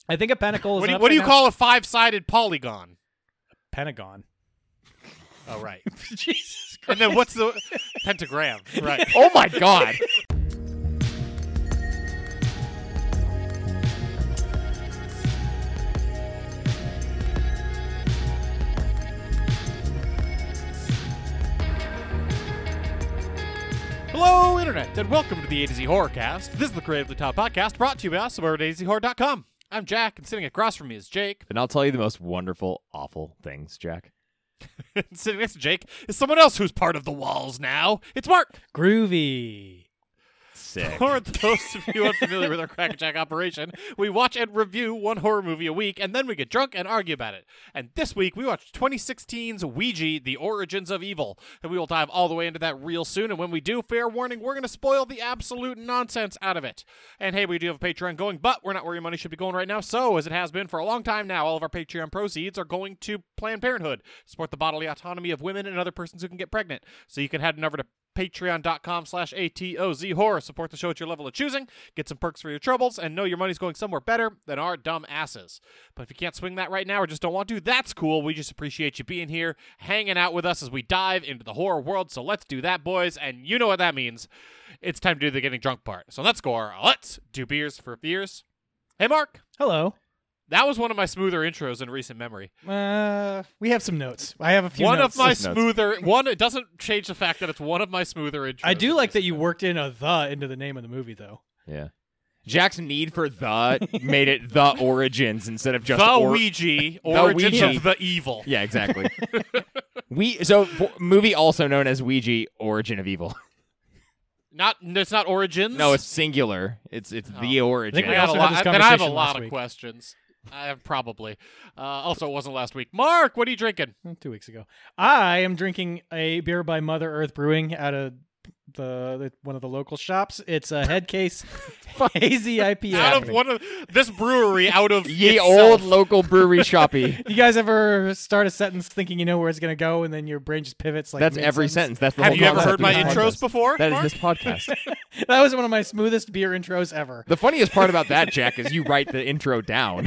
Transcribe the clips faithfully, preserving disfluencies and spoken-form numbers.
I think a pentacle is What do you, an what do you upside call a five-sided polygon? down- Pentagon. Oh, right. Jesus Christ. And then what's the pentagram? Right. Oh my god. Hello, Internet, and welcome to the A to Z Horrorcast. This is the Creatively Top podcast brought to you by us over at A to Z horror dot com. I'm Jack, and sitting across from me is Jake. And I'll tell you the most wonderful, awful things, Jack. And sitting next to Jake is someone else who's part of the walls now. It's Mark. Groovy. Sick. For those of you unfamiliar with our Crackerjack operation, we watch and review one horror movie a week, and then we get drunk and argue about it. And this week, we watched twenty sixteen's Ouija, The Origins of Evil. And we will dive all the way into that real soon, and when we do, fair warning, we're going to spoil the absolute nonsense out of it. And hey, we do have a Patreon going, but we're not where your money should be going right now, so as it has been for a long time now, all of our Patreon proceeds are going to Planned Parenthood, support the bodily autonomy of women and other persons who can get pregnant. So you can head on over to patreon.com slash A-T-O-Z horror. Support the show at your level of choosing, get some perks for your troubles, and know your money's going somewhere better than our dumb asses. But if you can't swing that right now or just don't want to, that's cool. We just appreciate you being here, hanging out with us as we dive into the horror world. So let's do that, boys. And you know what that means. It's time to do the getting drunk part. So let's go. Let's do beers for fears. Hey, Mark. Hello. That was one of my smoother intros in recent memory. Uh, we have some notes. I have a few One notes. of my Just notes. smoother, one, it doesn't change the fact that it's one of my smoother intros. I do in like that recent you memory. worked in a the into the name of the movie, though. Yeah. Jack's need for the made it the origins instead of just the or- Ouija, Origins Ouija. of the Evil. Yeah, exactly. we so for, movie also known as Ouija, Origin of Evil. Not, it's not Origins. No, it's singular. It's it's the Oh. origin. I think we I got a also lot, had this then I have a conversation lot last of week. questions. I have probably. Uh, also, it wasn't last week. Mark, what are you drinking? Mm, Two weeks ago. I am drinking a beer by Mother Earth Brewing out of the, the one of the local shops. It's a head case hazy I P A. Out of one of this brewery, out of Ye itself. old local brewery shoppy. You guys ever start a sentence thinking you know where it's going to go, and then your brain just pivots like That's every mid-sentence? sentence. That's the Have whole you ever concept heard of my this intros podcast. before? That is Mark? this podcast. That was one of my smoothest beer intros ever. The funniest part about that, Jack, is you write the intro down.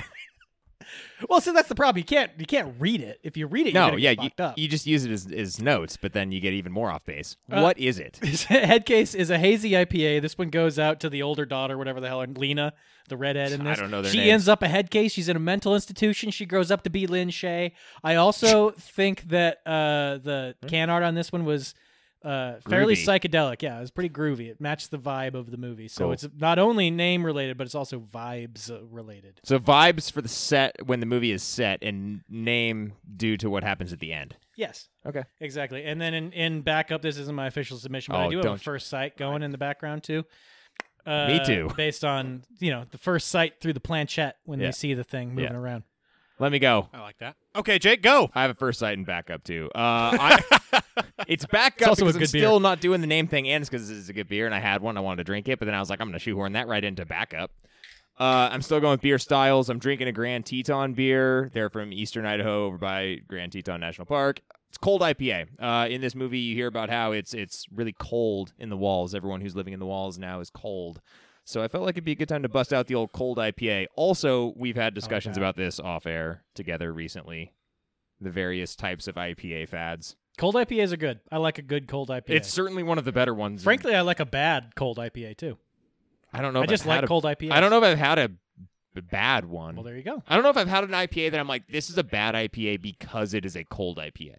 Well, see, that's the problem. You can't you can't read it. If you read it, you're No, gonna yeah, get you, fucked up. you just use it as, as notes, but then you get even more off base. Uh, what is it? Headcase is a hazy I P A. This one goes out to the older daughter, whatever the hell, Lena, the redhead in I this. don't know their She names. ends up a head case. She's in a mental institution. She grows up to be Lynn Shay. I also think that uh, the can art on this one was uh, fairly Groovy. psychedelic. Yeah, it was pretty groovy. It matched the vibe of the movie. So Cool. it's not only name related, but it's also vibes uh, related. So vibes for the set when the movie is set, and name due to what happens at the end. Yes. Okay. Exactly. And then in, in backup, this isn't my official submission, but I Oh, do have a don't you- first sight going in the background too. Uh, Me too. Based on, you know, the first sight through the planchette when Yeah. they see the thing moving Yeah. around. Let me go. I like that. Okay, Jake, go. I have a first sight and backup too. Uh, I, it's backup It's also a because I'm good beer. still not doing the name thing, and it's because this is a good beer, and I had one. I wanted to drink it, but then I was like, I'm going to shoehorn that right into backup. Uh, I'm still going with beer styles. I'm drinking a Grand Teton beer. They're from Eastern Idaho, over by Grand Teton National Park. It's cold I P A. Uh, in this movie, you hear about how it's it's really cold in the walls. Everyone who's living in the walls now is cold. So I felt like it'd be a good time to bust out the old cold I P A. Also, we've had discussions that. about this off air together recently. The various types of I P A fads. Cold I P As are good. I like a good cold I P A. It's certainly one of the better ones. Frankly, I like a bad cold I P A too. I don't know. I if just I've had like a- cold I P As. I don't know if I've had a, a bad one. Well, there you go. I don't know if I've had an I P A that I'm like, this is a bad I P A because it is a cold I P A.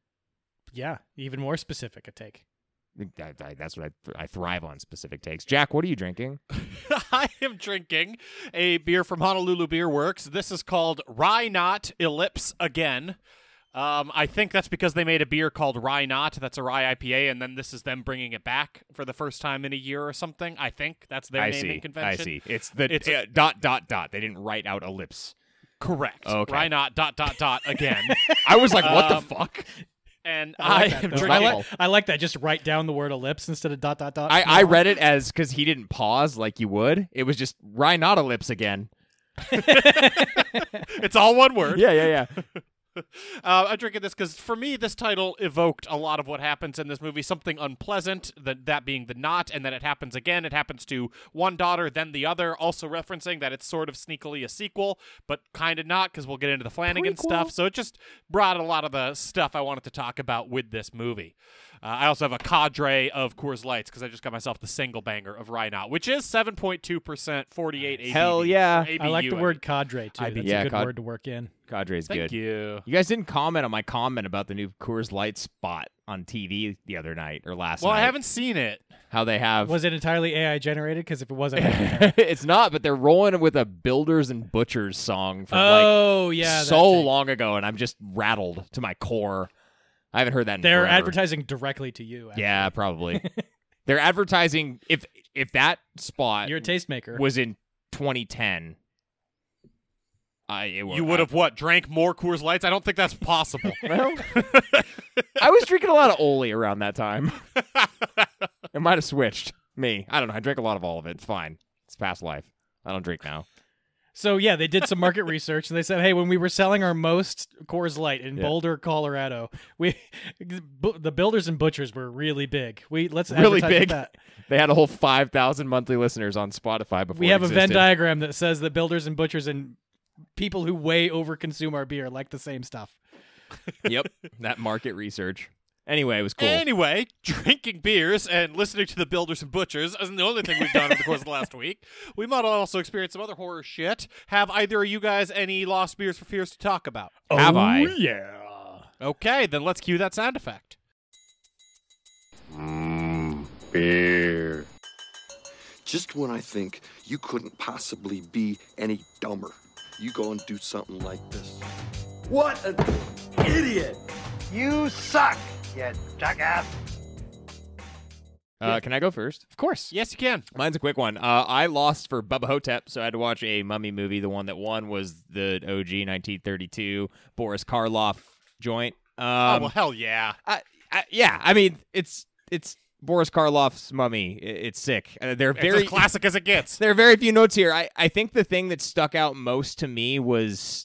Yeah, even more specific a take. I, I, that's what I, I thrive on, specific takes. Jack, what are you drinking? I am drinking a beer from Honolulu Beer Works. This is called Rye Knot Ellipse Again. Um, I think that's because they made a beer called Rye Knot. That's a rye I P A, and then this is them bringing it back for the first time in a year or something. I think that's their I naming see. convention. I see. It's the It's uh, dot dot dot. They didn't write out ellipse. Correct. Okay. Rye Knot dot dot dot again. I was like, what Um, the fuck? And I I, like that, am though. drinking. I like, I like that. Just write down the word ellipse instead of dot dot dot. I, I read it as because he didn't pause like you would. It was just Rye not ellipse again. It's all one word. Yeah, yeah, yeah. uh, I'm drinking this because for me, this title evoked a lot of what happens in this movie. Something unpleasant, that that being the knot, and then it happens again. It happens to one daughter, then the other, also referencing that it's sort of sneakily a sequel, but kind of not because we'll get into the Flanagan Prequel? stuff. So it just brought a lot of the stuff I wanted to talk about with this movie. Uh, I also have a cadre of Coors Lights because I just got myself the single banger of Rye Knot, which is seven point two percent, forty-eight A B V. Hell yeah. Or A B U, I like the mean. word cadre too. I B U. That's Yeah, a good cad- word to work in. Cadre's Thank good. you. You guys didn't comment on my comment about the new Coors Light spot on T V the other night or last Well, night. I haven't seen it. How they have. Was it entirely A I generated? Because if it wasn't, It's not, but they're rolling it with a Builders and Butchers song from oh like yeah, that so thing. long ago, and I'm just rattled to my core. I haven't heard that in They're forever. advertising directly to you. Actually. Yeah, probably. They're advertising. If if that spot You're a tastemaker. was in twenty ten, I it You would have what? Drank more Coors Lights? I don't think that's possible. Well, I was drinking a lot of Oli around that time. It might have switched me. I don't know. I drank a lot of all of it. It's fine. It's past life. I don't drink now. So yeah, they did some market research and they said, hey, when we were selling our most Coors Light in Yeah. Boulder, Colorado, we bu- the Builders and Butchers were really big. We let's Really advertise big? That. They had a whole five thousand monthly listeners on Spotify before We it have a Venn existed. diagram that says that Builders and Butchers and people who way over consume our beer like the same stuff. Yep, that market research. Anyway, it was cool. Anyway, drinking beers and listening to the Builders and Butchers isn't the only thing we've done over the course of the last week. We might also experience some other horror shit. Have either of you guys any lost beers for fears to talk about? Have oh, I? Yeah. Okay, then let's cue that sound effect. Mmm, beer. Just when I think you couldn't possibly be any dumber, you go and do something like this. What an idiot! You suck, you jackass! Uh, can I go first? Of course. Yes, you can. Mine's a quick one. Uh, I lost for Bubba Hotep, so I had to watch a mummy movie. The one that won was the O G nineteen thirty-two Boris Karloff joint. Um, oh, well, hell yeah. I, I, yeah, I mean, it's it's Boris Karloff's mummy. I- It's sick. Uh, they're It's very as classic as it gets. There are very few notes here. I, I think the thing that stuck out most to me was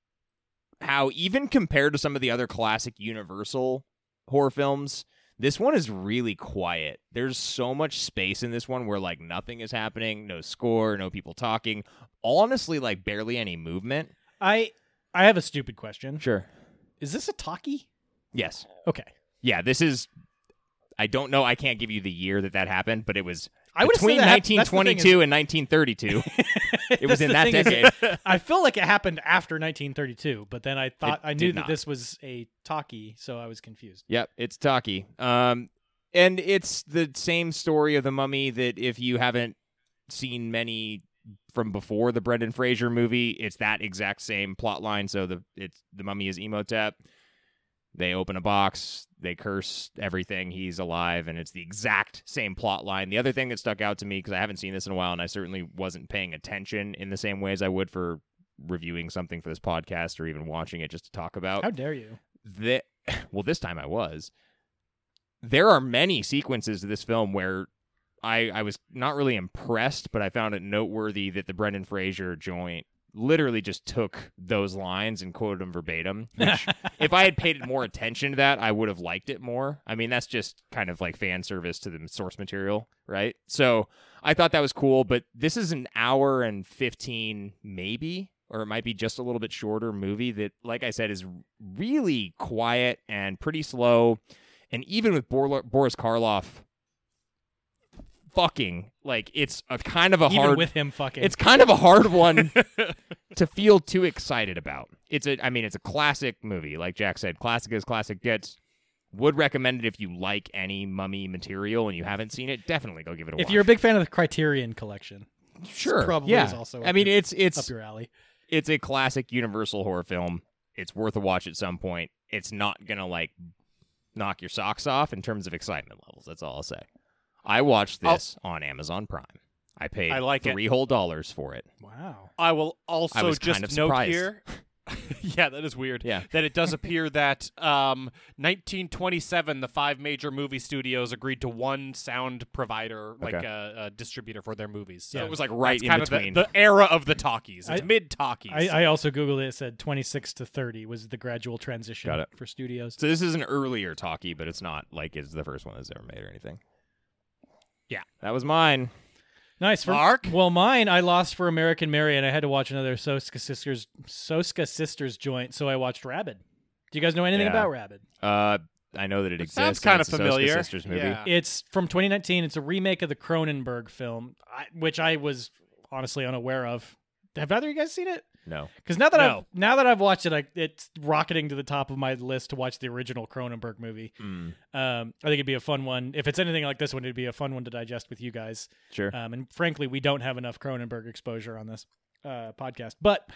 how, even compared to some of the other classic Universal horror films, this one is really quiet. There's so much space in this one where, like, nothing is happening, no score, no people talking. Honestly, like, barely any movement. I I have a stupid question. Sure. Is this a talkie? Yes. Okay. Yeah, this is... I don't know. I can't give you the year that that happened, but it was I would between say that hap- nineteen that's the thing twenty-two is- and nineteen thirty-two. It was That's in the that thing is, decade. I feel like it happened after nineteen thirty-two, but then I thought It I did knew that not. this was a talkie, so I was confused. Yep, it's Taki. Um, and it's the same story of the mummy that if you haven't seen many from before the Brendan Fraser movie, it's that exact same plot line. So the it's the mummy is Imhotep. They open a box, they curse everything, he's alive, and it's the exact same plot line. The other thing that stuck out to me, because I haven't seen this in a while, and I certainly wasn't paying attention in the same way as I would for reviewing something for this podcast or even watching it just to talk about. How dare you? that well this time I was there are many sequences to this film where I I was not really impressed, but I found it noteworthy that the Brendan Fraser joint literally just took those lines and quoted them verbatim, which if I had paid more attention to that, I would have liked it more. I mean, that's just kind of like fan service to the source material, right? So I thought that was cool, but this is an hour and fifteen maybe, or it might be just a little bit shorter movie that, like I said, is really quiet and pretty slow. And even with Bor- Boris Karloff fucking, like, it's a kind of a Even hard... with him fucking. It's kind of a hard one to feel too excited about. It's a, I mean, it's a classic movie. Like Jack said, classic as classic gets. Would recommend it if you like any mummy material and you haven't seen it. Definitely go give it a watch. if you're a big fan of the Criterion collection, sure, probably yeah. is also I up mean, your- it's it's up your alley. it's a classic Universal horror film. It's worth a watch at some point. It's not gonna like knock your socks off in terms of excitement levels. That's all I'll say. I watched this on Amazon Prime. I paid I like it. three whole dollars for it. Wow. I will I also was just kind of note surprised. here Yeah, that is weird. Yeah. That it does appear that um, nineteen twenty-seven, the five major movie studios agreed to one sound provider, like Okay. a, a distributor for their movies. So So it was like right that's in kind between. of the, the era of the talkies. It's I- mid talkies. I, I also googled it. It said twenty-six to thirty was the gradual transition Got it. for studios. So this is an earlier talkie, but it's not like it's the first one that's ever made or anything. Yeah. That was mine. Nice. For, Mark? Well, mine I lost for American Mary, and I had to watch another Soska Sisters Soska Sisters joint, so I watched Rabid. Do you guys know anything Yeah. about Rabid? Uh, I know that it exists. sounds and kinda it's a Soska familiar. Sisters movie. Yeah. It's from twenty nineteen. It's a remake of the Cronenberg film, I, which I was honestly unaware of. Have either of you guys seen it? No. Because now that No. I've now that I've watched it, I, it's rocketing to the top of my list to watch the original Cronenberg movie. Mm, Um, I think it'd be a fun one. If it's anything like this one, it'd be a fun one to digest with you guys. sure. Um, and frankly, we don't have enough Cronenberg exposure on this uh, podcast. But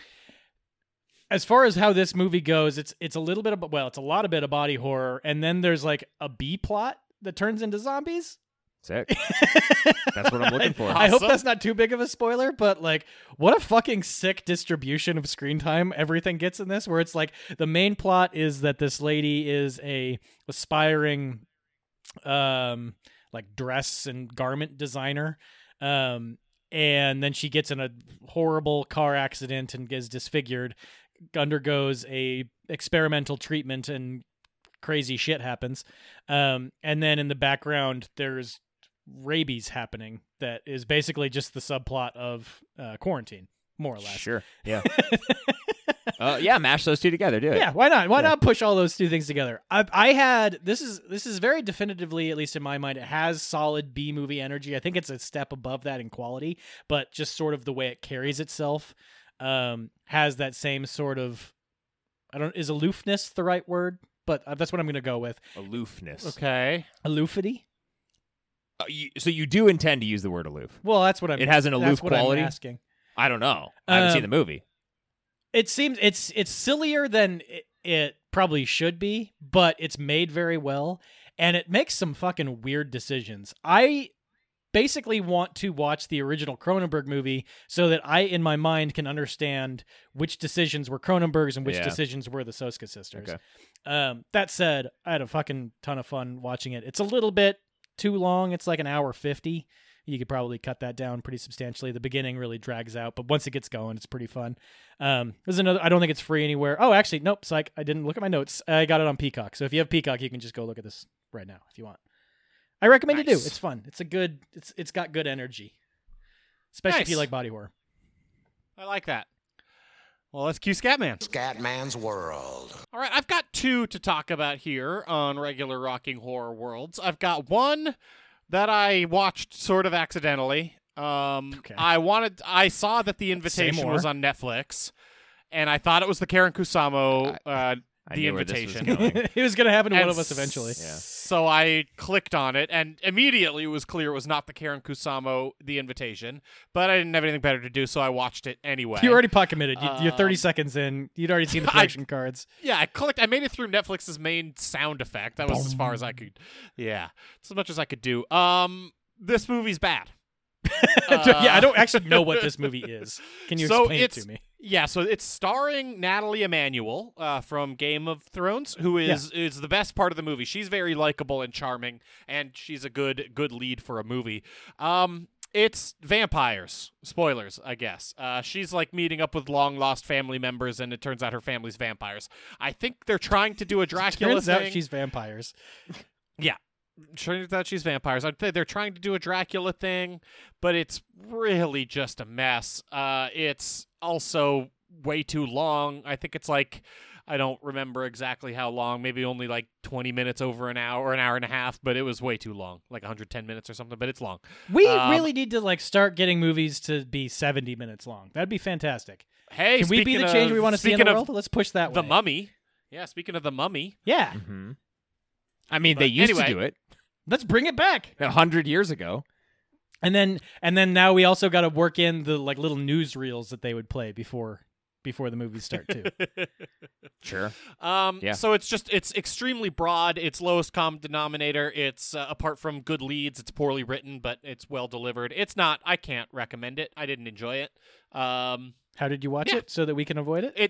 as far as how this movie goes, it's it's a little bit of well, it's a lot of bit of body horror, and then there's like a B plot that turns into zombies. Sick. That's what I'm looking for. I hope Awesome. that's not too big of a spoiler, but like, what a fucking sick distribution of screen time everything gets in this. Where it's like the main plot is that this lady is a aspiring, um, like dress and garment designer, um, and then she gets in a horrible car accident and gets disfigured, undergoes a experimental treatment, and crazy shit happens. Um, and then in the background, there's rabies happening that is basically just the subplot of uh, Quarantine, more or less. Sure. Yeah. uh, yeah. Mash those two together. Do it. Yeah, why not? Why Yeah. not push all those two things together? I, I had this is this is very definitively, at least in my mind, it has solid B movie energy. I think it's a step above that in quality, but just sort of the way it carries itself um, has that same sort of I don't is aloofness the right word, but uh, that's what I'm going to go with. Aloofness. Okay. Aloofity. Uh, you, so you do intend to use the word aloof? Well, that's what I'm. It has an that's aloof what I'm quality? asking. I don't know. I haven't seen the Um, movie. It seems it's it's sillier than it, it probably should be, but it's made very well, and it makes some fucking weird decisions. I basically want to watch the original Cronenberg movie so that I, in my mind, can understand which decisions were Cronenberg's and which Yeah. decisions were the Soska sisters. Okay. Um, that said, I had a fucking ton of fun watching it. It's a little bit too long. It's like an hour fifty. You could probably cut that down pretty substantially. The beginning really drags out, but once it gets going, it's pretty fun. Um, there's another. I don't think it's free anywhere. Oh, actually, nope. Psych. I didn't look at my notes. I got it on Peacock. So if you have Peacock, you can just go look at this right now if you want. I recommend you do. Nice. It's fun. It's a good. It's it's got good energy, especially if you Nice. like body horror. I like that. Well, let's cue Scatman. Scatman's World. All right, I've got two to talk about here on regular Rocking Horror Worlds. I've got one that I watched sort of accidentally. Um, Okay. I wanted, I saw that The Invitation more. was on Netflix, and I thought it was the Karen Kusamo, uh, I The knew where this was Invitation. going. It was gonna happen to one And of us eventually. Yeah. So I clicked on it, and immediately it was clear it was not the Karen Kusamo, The Invitation. But I didn't have anything better to do, so I watched it anyway. You already pot committed. You, you're thirty Um, seconds in. You'd already seen the I- production cards. Yeah, I clicked. I made it through Netflix's main sound effect. That was as far as I could. Yeah, it's as much as I could do. Um, this movie's bad. yeah, I don't actually know what this movie is. Can you So explain it it's- to me? Yeah, so it's starring Natalie Emanuel uh, from Game of Thrones, who is is the best part of the movie. She's very likable and charming, and she's a good good lead for a movie. Um, it's vampires. Spoilers, I guess. Uh, she's like meeting up with long lost family members, and it turns out her family's vampires. I think they're trying to do a Dracula Turns thing. out she's vampires. Turns out she's vampires. I'd say they're trying to do a Dracula thing, but it's really just a mess. Uh, it's also way too long. I think it's like, I don't remember exactly how long, maybe only like twenty minutes over an hour or an hour and a half, but it was way too long, like one hundred ten minutes or something, but it's long. We Um, really need to like start getting movies to be seventy minutes long. That'd be fantastic. Hey, Can we be speaking the change of- we want to see in speaking the of world? Let's push that The way. Mummy. Yeah, speaking of The Mummy. Yeah, hmm I mean, they But used anyway. to do it let's bring it back. a hundred years ago. And then and then now we also got to work in the like little newsreels that they would play before before the movies start too. Sure. Um, Yeah. So it's just it's extremely broad. It's lowest common denominator. It's uh, apart from good leads, it's poorly written, but it's well delivered. It's not. I can't recommend it. I didn't enjoy it. Um, How did you watch Yeah. it so that we can avoid it? it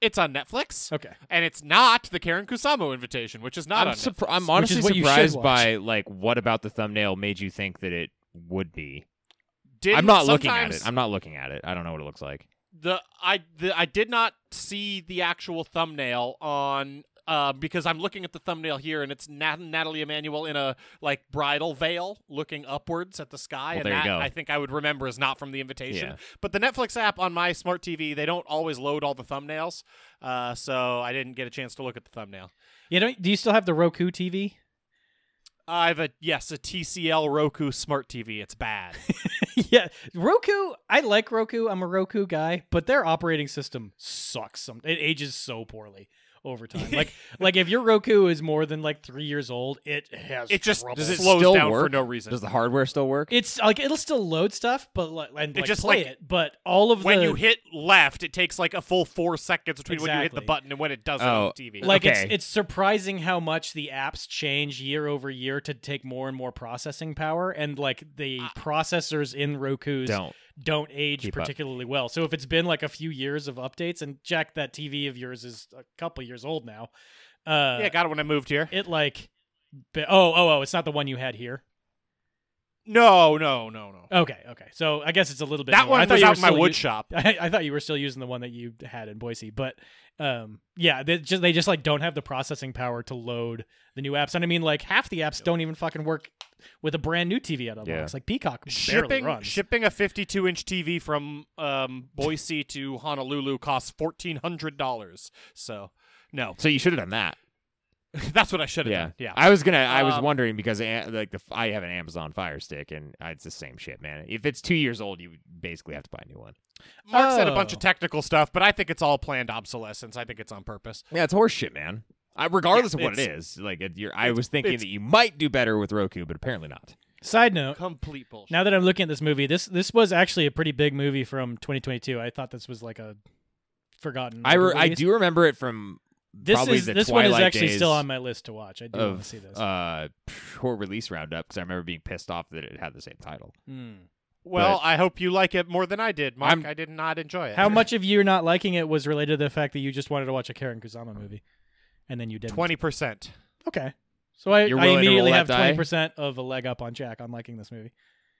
It's on Netflix. Okay. And it's not the Karen Kusama invitation, which is not I'm, on surpri- Netflix. I'm Which honestly is what you should surprised watch. by like what about the thumbnail made you think that it would be. Didn't- I'm not looking at sometimes it. I'm not looking at it. I don't know what it looks like. The I the, I did not see the actual thumbnail on uh, because I'm looking at the thumbnail here and it's Nat- Natalie Emanuel in a like bridal veil looking upwards at the sky, Well, and there you that go. I think I would remember is not from the invitation. Yeah. But the Netflix app on my smart T V, they don't always load all the thumbnails, uh, so I didn't get a chance to look at the thumbnail. You know, do you still have the Roku T V? I have a yes, a T C L Roku smart T V. It's bad. Yeah, Roku. I like Roku. I'm a Roku guy, but their operating system sucks. Some it ages so poorly over time. Like, like if your Roku is more than like three years old, it has It just trouble. Does it slows still down work? for no reason. Does the hardware still work? It's like it'll still load stuff, but like, and It like just, play like, it. But all of when the you hit left, it takes like a full four seconds between when you hit the Exactly. button and when it does it on Oh, the T V. like Okay. it's it's surprising how much the apps change year over year to take more and more processing power, and like the Uh, processors in Roku's Don't. don't age Keep up. particularly well. So if it's been like a few years of updates, and Jack, that T V of yours is a couple years old now. Uh, yeah, got it when I moved here. it like, be- oh oh oh, it's not the one you had here. No, no, no, no. Okay, okay. So I guess it's a little bit. That newer. I one thought was you were out in my still wood u- shop. I, I thought you were still using the one that you had in Boise, but um, yeah, they just they just like don't have the processing power to load the new apps, and I mean like half the apps don't even fucking work with a brand new T V out of the Yeah. box. Like Peacock barely Shipping runs. shipping a fifty-two inch T V from um, Boise to Honolulu costs fourteen hundred dollars. So no, So you should have done that. that's what I should have Yeah. done. Yeah, I was gonna. I was Um, wondering because a- like the I have an Amazon Fire Stick and uh, it's the same shit, man. If it's two years old, you basically have to buy a new one. Mark said a bunch Oh. of technical stuff, but I think it's all planned obsolescence. I think it's on purpose. Yeah, it's horse shit, man. I, regardless Yeah, of what it it's- is, like it, you're, I it's- was thinking it's- that you might do better with Roku, but apparently not. Side note: Complete bullshit. now that I'm looking at this movie, this this was actually a pretty big movie from twenty twenty-two. I thought this was like a forgotten. I re- I release. do remember it from This probably is the this one is Twilight actually days still on my list to watch. I do want to of see this. uh horror release roundup because I remember being pissed off that it had the same title. Hmm. well, but- I hope you like it more than I did, Mark. I'm- I did not enjoy it. How much of you not liking it was related to the fact that you just wanted to watch a Karen Kusama movie, and then you didn't? Twenty percent. Okay. So I, You're I willing to immediately roll have that die? twenty percent of a leg up on Jack on liking this movie.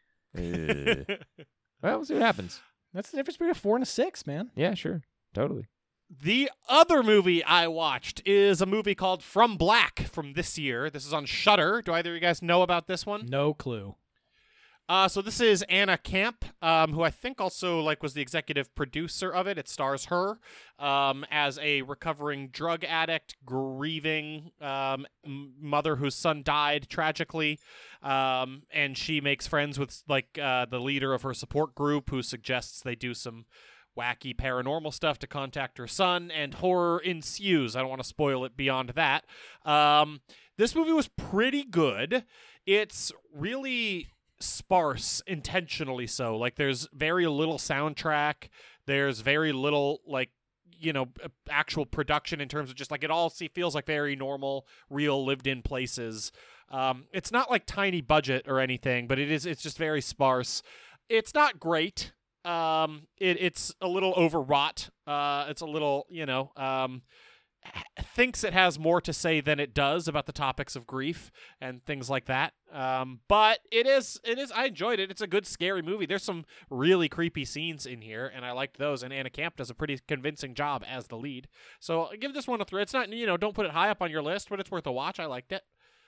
Uh, well, we'll see what happens. That's the difference between a four and a six, man. Yeah, sure, totally. The other movie I watched is a movie called From Black from this year. This is on Shudder. Do either of you guys know about this one? No clue. Uh, so this is Anna Camp, um, who I think also like was the executive producer of it. It stars her um, as a recovering drug addict, grieving um, m- mother whose son died tragically, um, and she makes friends with like uh, the leader of her support group, who suggests they do some wacky paranormal stuff to contact her son, and horror ensues. I don't want to spoil it beyond that. Um, this movie was pretty good. It's really sparse, intentionally so. Like, there's very little soundtrack. There's very little, like, you know, actual production in terms of just, like, it all see, feels like very normal, real, lived-in places. Um, it's not, like, tiny budget or anything, but it is, it's just very sparse. It's not great. Um, it, it's a little overwrought. Uh, it's a little, you know, um, thinks it has more to say than it does about the topics of grief and things like that. Um, but it is, it is, I enjoyed it. It's a good, scary movie. There's some really creepy scenes in here, and I liked those, and Anna Camp does a pretty convincing job as the lead. So give this one a three. It's not, you know, don't put it high up on your list, but it's worth a watch. I liked it.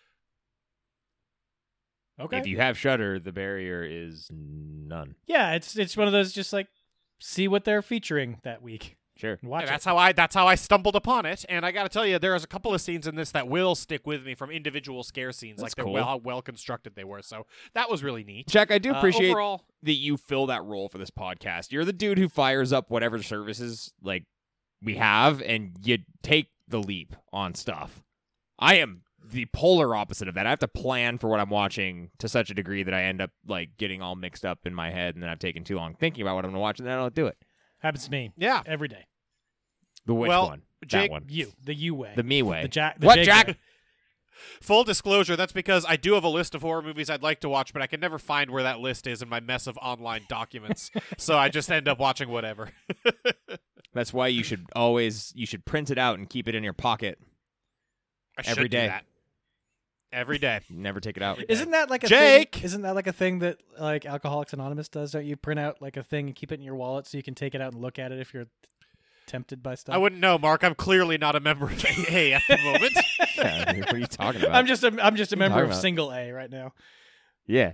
Okay. If you have Shudder, the barrier is none. Yeah, it's it's one of those just like see what they're featuring that week Sure. and watch And that's it. how I that's how I stumbled upon it, and I got to tell you, there's a couple of scenes in this that will stick with me from individual scare scenes, That's like they're cool. well how well constructed they were. So that was really neat. Jack, I do Uh, appreciate overall, that you fill that role for this podcast. You're the dude who fires up whatever services like we have, and you take the leap on stuff. I am the polar opposite of that. I have to plan for what I'm watching to such a degree that I end up like getting all mixed up in my head, and then I've taken too long thinking about what I'm going to watch, and then I don't do it. Happens to me yeah. every day. The which Well, one? Jake, that one. You, the you way, The me way. the Jack. The What, Jake Jack? way. Full disclosure, that's because I do have a list of horror movies I'd like to watch, but I can never find where that list is in my mess of online documents. So I just end up watching whatever. That's why you should always you should print it out and keep it in your pocket. I Every should do day. that. Every day. Never take it out. Isn't that like a Jake! Thing, isn't that like a thing that like Alcoholics Anonymous does? Don't you print out like a thing and keep it in your wallet so you can take it out and look at it if you're tempted by stuff? I wouldn't know, Mark. I'm clearly not a member of A A at the moment. Yeah, what are you talking about? I'm just a I'm just a What are you member talking of about? Single A right now. Yeah,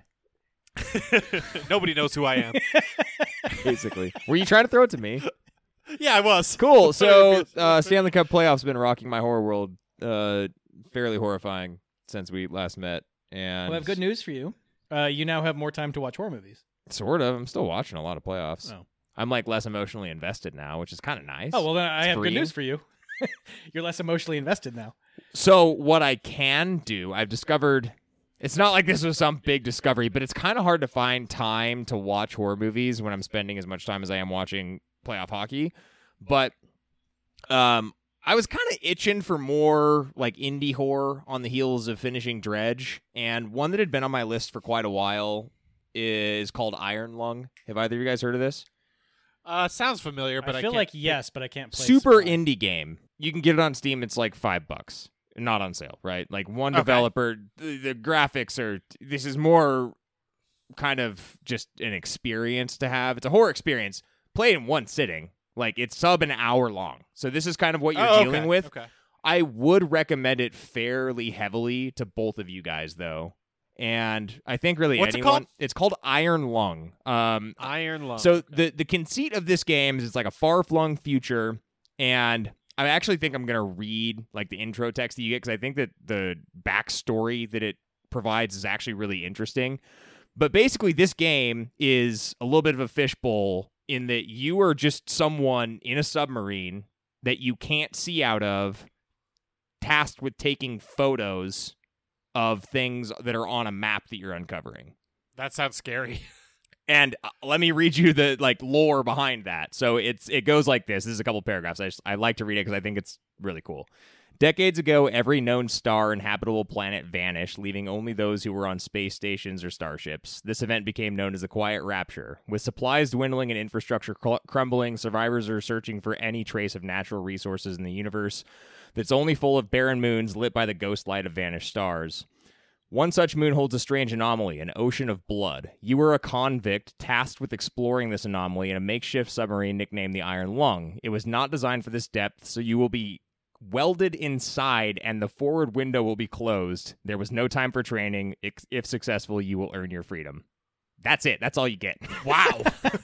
Nobody knows who I am. basically. Were you trying to throw it to me? Yeah, I was. Cool. So uh, Stanley Cup playoffs been rocking my horror world. Uh, fairly horrifying since we last met. And Well, I have good news for you. Uh, you now have more time to watch horror movies. Sort of. I'm still watching a lot of playoffs. Oh. I'm like less emotionally invested now, which is kind of nice. Oh well, then I It's have freeing. good news for you. You're less emotionally invested now. So what I can do, I've discovered. It's not like this was some big discovery, but it's kind of hard to find time to watch horror movies when I'm spending as much time as I am watching playoff hockey. But um, I was kind of itching for more like indie horror on the heels of finishing Dredge, and one that had been on my list for quite a while is called Iron Lung. Have either of you guys heard of this? Uh, sounds familiar, but I, I feel can't like pick- yes, but I can't play. Super Sublime. indie game. You can get it on Steam. It's like five bucks. Not on sale, right? Like one Okay. developer. The, the graphics are. This is more kind of just an experience to have. It's a horror experience. Play it in one sitting. Like it's sub an hour long. So this is kind of what you're Oh, okay. dealing with. Okay. I would recommend it fairly heavily to both of you guys, though. And I think really What's it anyone. called? It's called Iron Lung. Um, Iron Lung. so Okay. the the conceit of this game is it's like a far-flung future, and I actually think I'm gonna read like the intro text that you get because I think that the backstory that it provides is actually really interesting. But basically, this game is a little bit of a fishbowl in that you are just someone in a submarine that you can't see out of, tasked with taking photos of things that are on a map that you're uncovering. That sounds scary. And uh, let me read you the like lore behind that. So it's it goes like this. This is a couple paragraphs. I just, I like to read it because I think it's really cool. Decades ago, every known star and habitable planet vanished, leaving only those who were on space stations or starships. This event became known as the Quiet Rapture. With supplies dwindling and infrastructure cr- crumbling, survivors are searching for any trace of natural resources in the universe that's only full of barren moons lit by the ghost light of vanished stars. One such moon holds a strange anomaly, an ocean of blood. You are a convict tasked with exploring this anomaly in a makeshift submarine nicknamed the Iron Lung. It was not designed for this depth, so you will be welded inside and the forward window will be closed. There was no time for training. If, if successful, you will earn your freedom. That's it. That's all you get. Wow.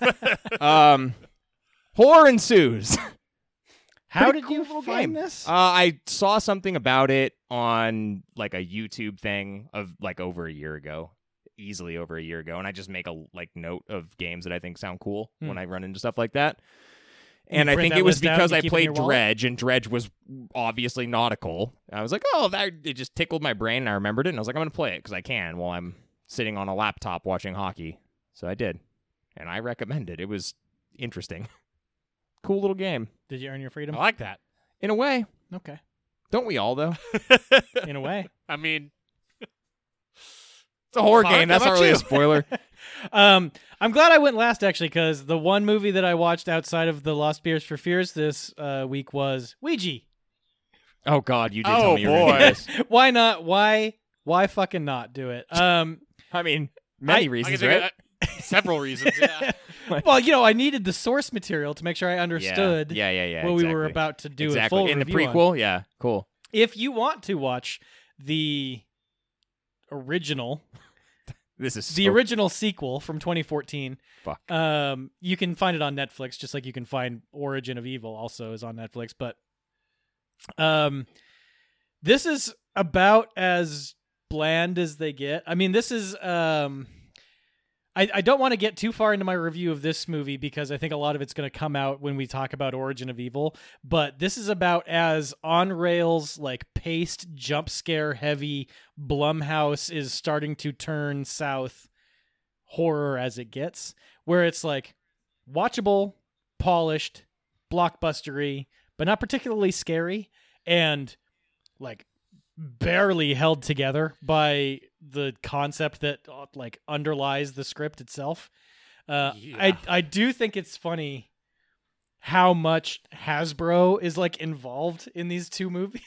um, horror ensues. How Pretty did cool you little find game. this? Uh, I saw something about it on like a YouTube thing of like over a year ago, easily over a year ago, and I just make a like note of games that I think sound cool Hmm. when I run into stuff like that. You And I print think that it was list out because and I keep it in your played wallet? Dredge, and Dredge was obviously nautical. I was like, oh, that it just tickled my brain, and I remembered it, and I was like, I'm gonna play it because I can while I'm sitting on a laptop watching hockey. So I did, and I recommend it. It was interesting, cool little game Did you earn your freedom? I like that. in a way. Okay, Don't we all though? in a way. I mean, It's a horror Mark, game. That's how not about really you? a spoiler. Um, I'm glad I went last actually because the one movie that I watched outside of the Lost Beers for Fears this uh, week was Ouija. Oh God, you did Oh, tell me you were gonna do boy. this. Why not? Why? Why fucking not do it? Um, I mean, many I- I reasons, can right? think of, uh, several reasons. Yeah. well, you know, I needed the source material to make sure I understood Yeah, yeah, yeah. yeah what we were exactly. about to do. Exactly. A full In the review on. prequel, yeah, cool. If you want to watch the original, This is the so original sequel from twenty fourteen, fuck. um, you can find it on Netflix, just like you can find Origin of Evil also is on Netflix. But um, this is about as bland as they get. I mean, this is um. I, I don't want to get too far into my review of this movie because I think a lot of it's going to come out when we talk about Origin of Evil. But this is about as on rails, like paced, jump scare heavy Blumhouse is starting to turn south horror as it gets, where it's like watchable, polished, blockbustery, but not particularly scary, and like barely held together by the concept that uh, like underlies the script itself. Uh, Yeah. I I do think it's funny how much Hasbro is like involved in these two movies.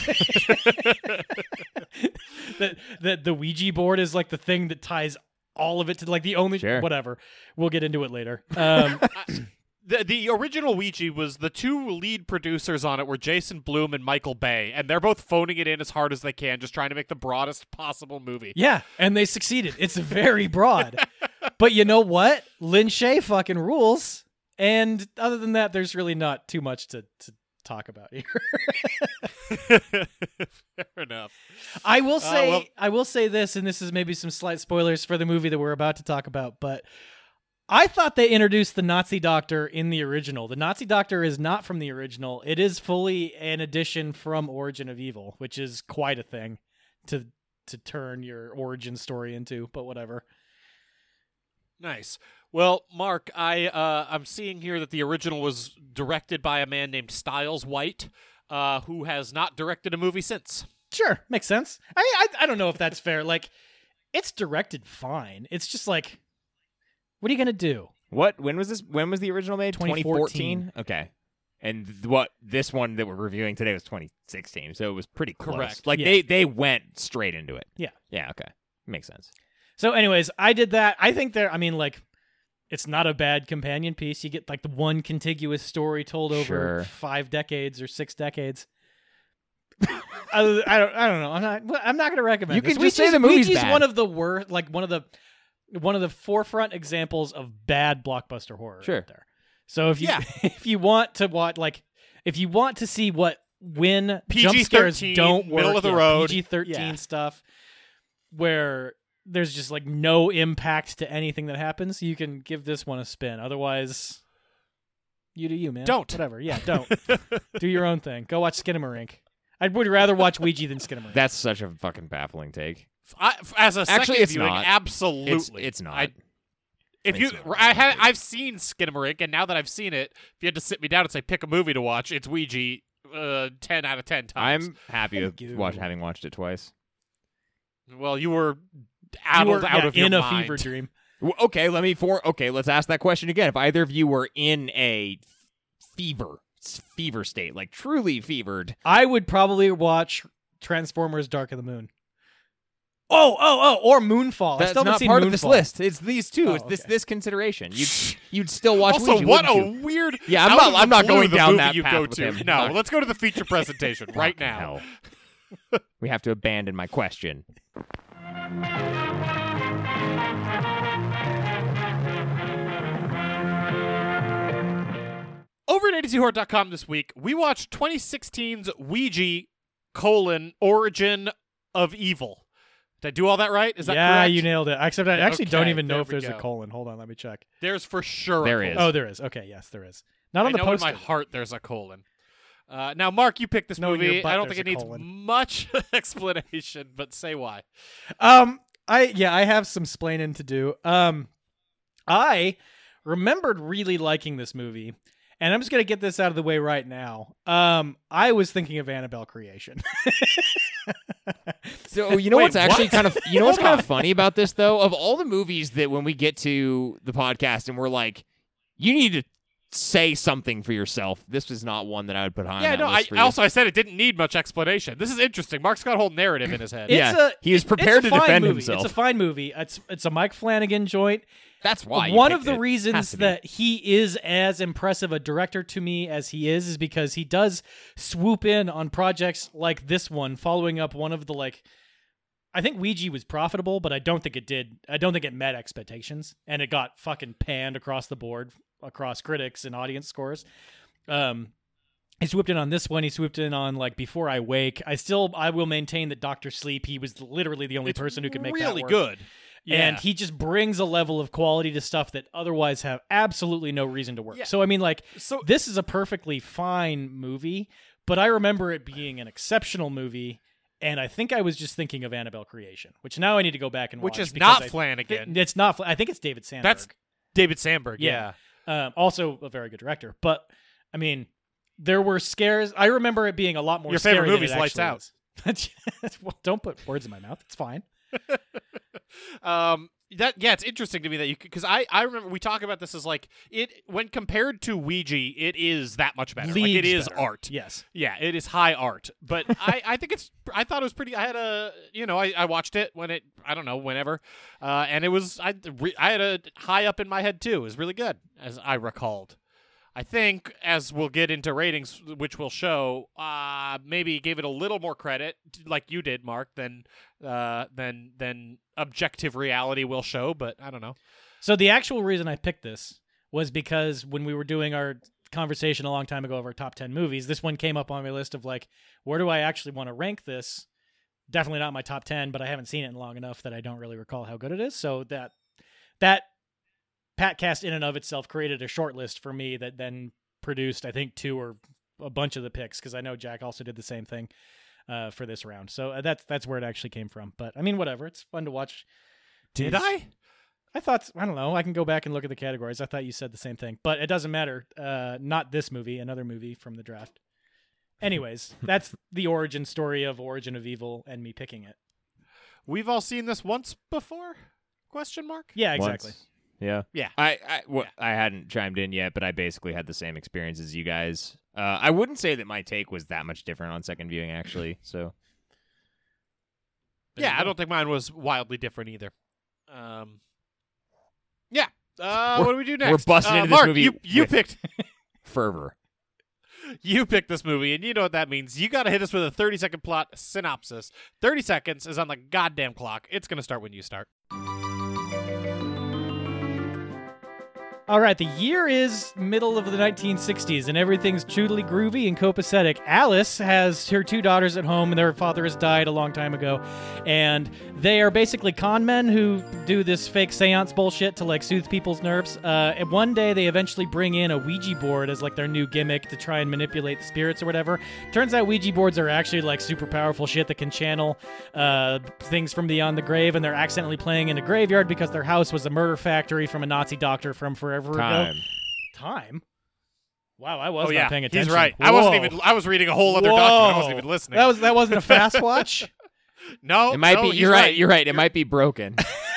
that that the Ouija board is like the thing that ties all of it to like the only Sure. whatever. We'll get into it later. Um, The the original Ouija was the two lead producers on it were Jason Blum and Michael Bay, and they're both phoning it in as hard as they can, just trying to make the broadest possible movie. yeah, and they succeeded. It's very broad. But you know what? Lin Shaye fucking rules. And other than that, there's really not too much to, to talk about here. Fair enough. I will say well- I will say this, and this is maybe some slight spoilers for the movie that we're about to talk about, but I thought they introduced the Nazi doctor in the original. The Nazi doctor is not from the original. It is fully an addition from Origin of Evil, which is quite a thing to to turn your origin story into, but whatever. Nice. Well, Mark, I uh, I'm seeing here that the original was directed by a man named Styles White, uh, who has not directed a movie since. Sure, makes sense. I, I I don't know if that's fair. Like, it's directed fine. It's just like, what are you gonna do? What? When was this? When was the original made? twenty fourteen. Okay. And th- what this one that we're reviewing today was twenty sixteen, so it was pretty close. Correct. Like Yeah. they they went straight into it. Yeah. Yeah. Okay. Makes sense. So, anyways, I did that. I think there. I mean, like, it's not a bad companion piece. You get like the one contiguous story told over Sure. five decades or six decades. I, I don't. I don't know. I'm not. I'm not going to recommend. You this. can just say Ouija's- the movie's Ouija's bad. one of the worst. Like one of the one of the forefront examples of bad blockbuster horror. Sure. Out there. So if you Yeah. if you want to watch like if you want to see what when P G jump scares thirteen, don't work, middle of the yeah, road. P G thirteen Yeah. stuff where there's just like no impact to anything that happens, you can give this one a spin. Otherwise, you do you, man. Don't. Whatever. Yeah, don't. Do your own thing. Go watch Skinamarink. I would rather watch Ouija than Skinamarink. That's such a fucking baffling take. I, as a second Actually, it's viewing, not. absolutely, It's it's not. I, if It's you, not. I ha, I've seen Skinamarink, and now that I've seen it, if you had to sit me down and say pick a movie to watch, it's Ouija. Uh, ten out of ten times. I'm happy with you. watch, having watched it twice. Well, you were You addled were, out yeah, of your in a mind. fever dream. W- Okay, let me for okay. Let's ask that question again. If either of you were in a fever s- fever state, like truly fevered, I would probably watch Transformers: Dark of the Moon. Oh, oh, oh, or Moonfall. I that's still haven't not seen part Moonfall. of this list. It's these two. Oh, it's this okay. this consideration. You'd you'd still watch. Also, Ouija, what a wouldn't you? weird. Yeah, I'm out not- of the I'm not blue, going the down movie that you path go with to. him. No, Fuck. let's go to the feature presentation right Fucking now. hell. We have to abandon my question. Over at A to Z horror dot com this week, we watched twenty sixteen's Ouija colon Origin of Evil. Did I do all that right? Is that yeah, correct? you nailed it. Except I actually don't Okay, even know there if we there's go. a colon. Hold on, let me check. There's for sure. There a is. colon. Oh, there is. Okay, yes, there is. Not I on the know poster. in my heart there's a colon. Uh, now, Mark, you picked this No, in your movie. butt I don't there's think it a needs colon. much explanation, but say why. Um, I yeah, I have some splaining to do. Um, I remembered really liking this movie, and I'm just gonna get this out of the way right now. Um, I was thinking of Annabelle Creation. So you know Wait, what's actually what? kind of you know what's Hold kind on. of funny about this though? Of all the movies that when we get to the podcast and we're like, you need to say something for yourself. This was not one that I would put high yeah, on that no. I list for you. also I said it didn't need much explanation. This is interesting. Mark's got a whole narrative in his head. It's Yeah, a, he is it- prepared it's a to fine defend movie. himself. It's a fine movie. It's it's a Mike Flanagan joint. That's why you One picked of the it. Has reasons to be. that he is as impressive a director to me as he is is because he does swoop in on projects like this one, following up one of the like. I think Ouija was profitable, but I don't think it did. I don't think it met expectations, and it got fucking panned across the board, across critics and audience scores. Um, he swooped in on this one. He swooped in on like Before I Wake. I still, I will maintain that Doctor Sleep. He was literally the only It's person who could make really that work. good. Yeah. And he just brings a level of quality to stuff that otherwise have absolutely no reason to work. Yeah. So I mean, like, So this is a perfectly fine movie, but I remember it being an exceptional movie. And I think I was just thinking of Annabelle Creation, which now I need to go back and which watch. is because not I- Flanagan. It's not. I think it's David Sandberg. That's David Sandberg. Yeah. Yeah. um, also a very good director. But I mean, there were scares. I remember it being a lot more. Your favorite scary than movie's it Lights actually Out. is. Well, don't put words in my mouth. It's fine. um, that yeah, it's interesting to me that you because I I remember we talk about this as like it when compared to Ouija, it is that much better. Like it Leagues is better. art. Yes. Yeah, it is high art. But I I think it's I thought it was pretty. I had a you know I, I watched it when it I don't know whenever, uh, and it was I re, I had a high up in my head too. It was really good as I recalled. I think, as we'll get into ratings, which will show, uh, maybe gave it a little more credit, like you did, Mark, than uh, than than objective reality will show. But I don't know. So the actual reason I picked this was because when we were doing our conversation a long time ago of our top ten movies, this one came up on my list of like, where do I actually want to rank this? Definitely not my top ten, but I haven't seen it in long enough that I don't really recall how good it is. So that that. Patcast in and of itself created a short list for me that then produced, I think, two or a bunch of the picks, because I know Jack also did the same thing uh, for this round. So uh, that's that's where it actually came from. But I mean, whatever. It's fun to watch. Did these- I? I thought, I don't know. I can go back and look at the categories. I thought you said the same thing, but it doesn't matter. Uh, not this movie, another movie from the draft. Anyways, that's the origin story of Origin of Evil and me picking it. We've all seen this once before? Question mark. Yeah, exactly. Once. Yeah. Yeah. I I, well, I hadn't chimed in yet, but I basically had the same experience as you guys. Uh, I wouldn't say that my take was that much different on second viewing, actually. So. Yeah, I don't think mine was wildly different either. Um. Yeah. Uh, what do we do next? we're busting uh, into this Mark, movie You, you with- picked. Fervor. You picked this movie, and you know what that means. You got to hit us with a thirty-second plot synopsis. thirty seconds is on the goddamn clock. It's going to start when you start. All right, the year is middle of the nineteen sixties, and everything's truly groovy and copacetic. Alice has her two daughters at home, and their father has died a long time ago, and they are basically con men who do this fake seance bullshit to, like, soothe people's nerves. Uh, and one day, they eventually bring in a Ouija board as, like, their new gimmick to try and manipulate the spirits or whatever. Turns out Ouija boards are actually, like, super powerful shit that can channel uh, things from beyond the grave, and they're accidentally playing in a graveyard because their house was a murder factory from a Nazi doctor from forever Time. ago. Time? Wow, I was oh not yeah, paying attention. he's right. I wasn't Whoa. even. I was reading a whole other Whoa. document. I wasn't even listening. That was that wasn't a fast watch. no. It might no, be. he's You're right. right. You're right. It might be broken.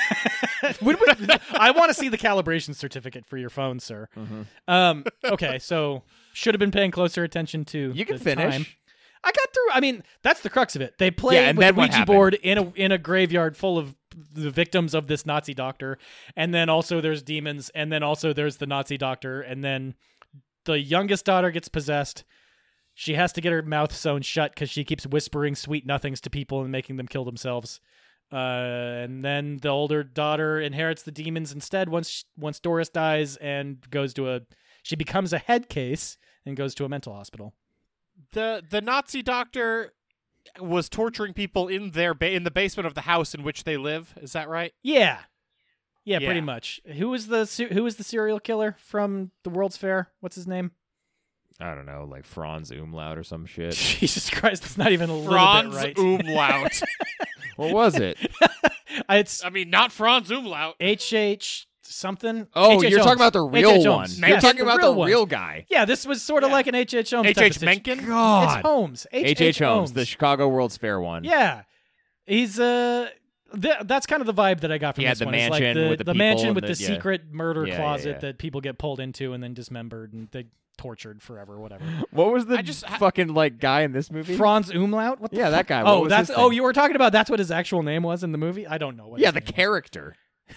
When would- I want to see the calibration certificate for your phone, sir. Mhm. Um, okay, so should have been paying closer attention to. You can the finish. time. I got through. I mean, that's the crux of it. They play Yeah, and with then the what Ouija happened? board in a in a graveyard full of the victims of this Nazi doctor, and then also there's demons, and then also there's the Nazi doctor, and then the youngest daughter gets possessed. She has to get her mouth sewn shut because she keeps whispering sweet nothings to people and making them kill themselves. Uh, and then the older daughter inherits the demons instead once once Doris dies and goes to a. She becomes a head case and goes to a mental hospital. the the Nazi doctor was torturing people in their ba- in the basement of the house in which they live. Is that right? Yeah, yeah, Yeah. pretty much. Who was the se- who was the serial killer from the World's Fair? What's his name? I don't know, like Franz Umlaut or some shit. Jesus Christ, that's not even a Franz little bit right. Umlaut. What was it? It's I mean, not Franz Umlaut. H H something. Oh, H H. you're talking Holmes. about the real H H. one. Holmes. You're Yes, talking the about real the one. real guy. Yeah, this was sort of Yeah. like an H H. Holmes. H type H. of situ- Mencken. God. It's Holmes. H H. Holmes, the Chicago World's Fair one. Yeah, he's uh. Th- that's kind of the vibe that I got from He had this the one. It's like mansion the, with the the people mansion and with the- the yeah. secret murder Yeah, yeah, closet yeah. that people get pulled into and then dismembered and they tortured forever, whatever. What was the I just- I- fucking like guy in this movie? Franz Umlaut? What the Yeah, fuck? that guy. What Oh, was that's his oh, thing? you were talking about that's what his actual name was in the movie? I don't know what. Yeah, his the name was. character.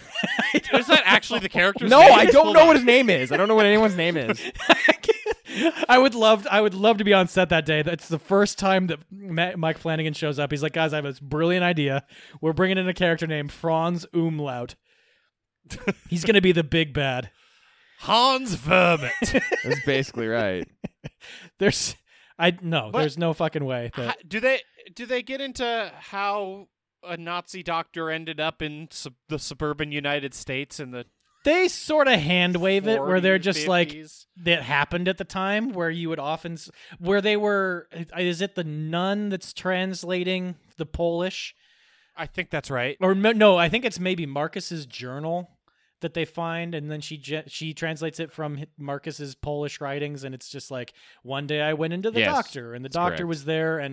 Is that actually the character's No, name? I don't Hold know on. what his name is. I don't know what anyone's name is. I would love I would love to be on set that day. That's the first time that Ma- Mike Flanagan shows up. He's like, guys, I have this brilliant idea. We're bringing in a character named Franz Umlaut. He's gonna be the big bad. Hans Vermont. That's basically right. There's, I no, What? there's no fucking way. That, Ha- do they do they get into how a Nazi doctor ended up in sub- the suburban United States in the they sort of hand wave it, where they're just like fifties? that happened at the time, where you would often, s- where they were. Is it the nun that's translating the Polish? I think that's right. Or no, no, I think it's maybe Marcus's journal that they find, and then she je- she translates it from hi- Marcus's Polish writings, and it's just like one day I went into the Yes, doctor, and the that's doctor correct. was there, and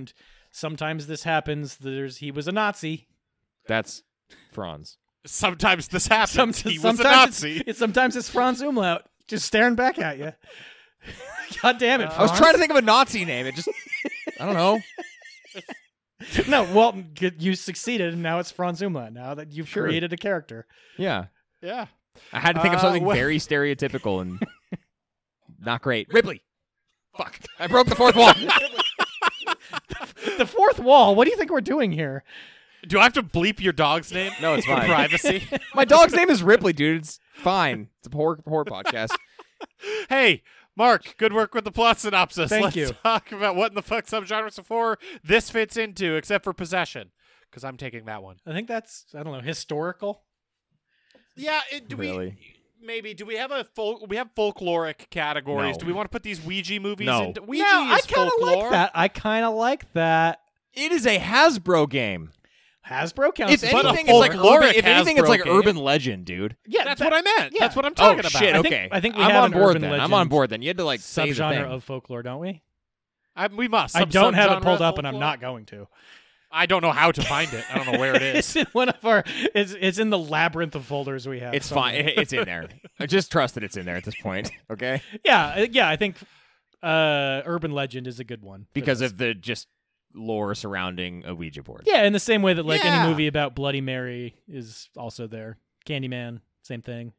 Sometimes this happens. There's he was a Nazi. That's Franz. Sometimes this happens. Some, he was sometimes a Nazi. It's, it's sometimes it's Franz Umlaut just staring back at you. God damn it! I was Franz. trying to think of a Nazi name. It just, I don't know. No, well, g- you succeeded, and now it's Franz Umlaut. Now that you've Sure. created a character. Yeah. Yeah. I had to think of Uh, something wh- very stereotypical and not great. Ripley. Fuck. I broke the fourth wall. The fourth wall. What do you think we're doing here? Do I have to bleep your dog's name? No, it's for fine. privacy. My dog's name is Ripley, dude. It's fine. It's a horror, horror podcast. Hey, Mark, good work with the plot synopsis. Thank Let's you. talk about what in the fuck subgenres of horror this fits into, except for possession, because I'm taking that one. I think that's I don't know historical. Yeah, it, do Really? we maybe do we have a folk? We have folkloric categories. No. Do we want to put these Ouija movies No. into Ouija? no, I is kind of folklore. like that. I kind of like that. It is a Hasbro game. Hasbro counts. If as But a anything, it's like folkloric urban, if anything, it's Hasbro like game. urban legend, dude. yeah, That's that- what I meant. yeah. That's what I'm talking oh about. shit! I think- Okay, I think we I'm have on an board urban then. I'm legend on board then. You had to like say the subgenre thing. of folklore, don't we? I, we must. I Some don't have it subgenre pulled of up, and I'm folklore. not going to. I don't know how to find it. I don't know where it is. It's in one of our. It's it's in the labyrinth of folders we have. It's somewhere. fine. It- It's in there. I just trust that it's in there at this point. Okay, Yeah, uh, yeah. I think uh, urban legend is a good one for because this. of the just lore surrounding a Ouija board. yeah, in the same way that like Yeah. any movie about Bloody Mary is also there. Candyman, same thing.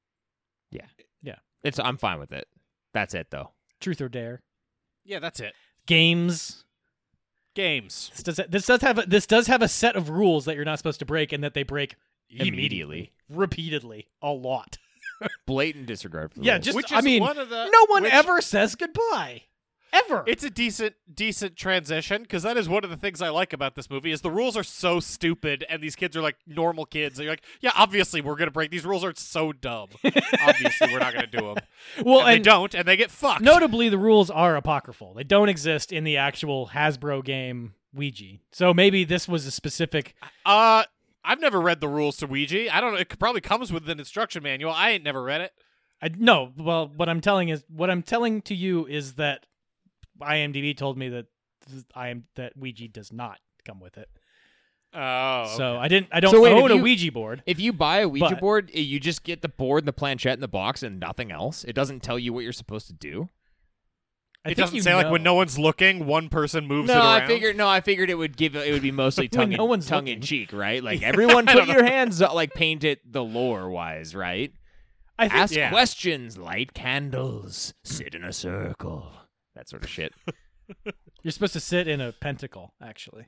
It's. I'm fine with it. That's it though. Truth or Dare. Yeah, that's it. Games. Games. This does this does have a, this does have a set of rules that you're not supposed to break, and that they break Immediately. repeatedly, a lot. Blatant disregard for the Yeah, rules. just Which I is mean, one of the- no one which- ever says goodbye, ever. It's a decent, decent transition because that is one of the things I like about this movie is the rules are so stupid and these kids are like normal kids. And you're like, yeah, obviously we're gonna break these rules. Are so dumb. Obviously we're not gonna do them. well, and, they and don't, and they get fucked. notably, the rules are apocryphal. They don't exist in the actual Hasbro game Ouija. So maybe this was a specific. Uh, I've never read the rules to Ouija. I don't know. It could- probably comes with an instruction manual. I ain't never read it. I no. Well, what I'm telling is what I'm telling to you is that IMDb told me that th- I am that Ouija does not come with it. Oh, So okay. I didn't. I don't So wait, if own a you- Ouija board. If you buy a Ouija But- board, eh, you just get the board and the planchette in the box and nothing else. It doesn't tell you what you're supposed to do. I it think doesn't you say like when know. no one's looking, one person moves no, it around. I figured. No, I figured it would give. It would be mostly When tongue no in, one's tongue in looking. cheek, right? Like everyone, I put don't your hands up, like paint it the lore wise, right? I think Ask yeah. questions, light candles, sit in a circle, that sort of shit. you're supposed to sit in a pentacle. Actually,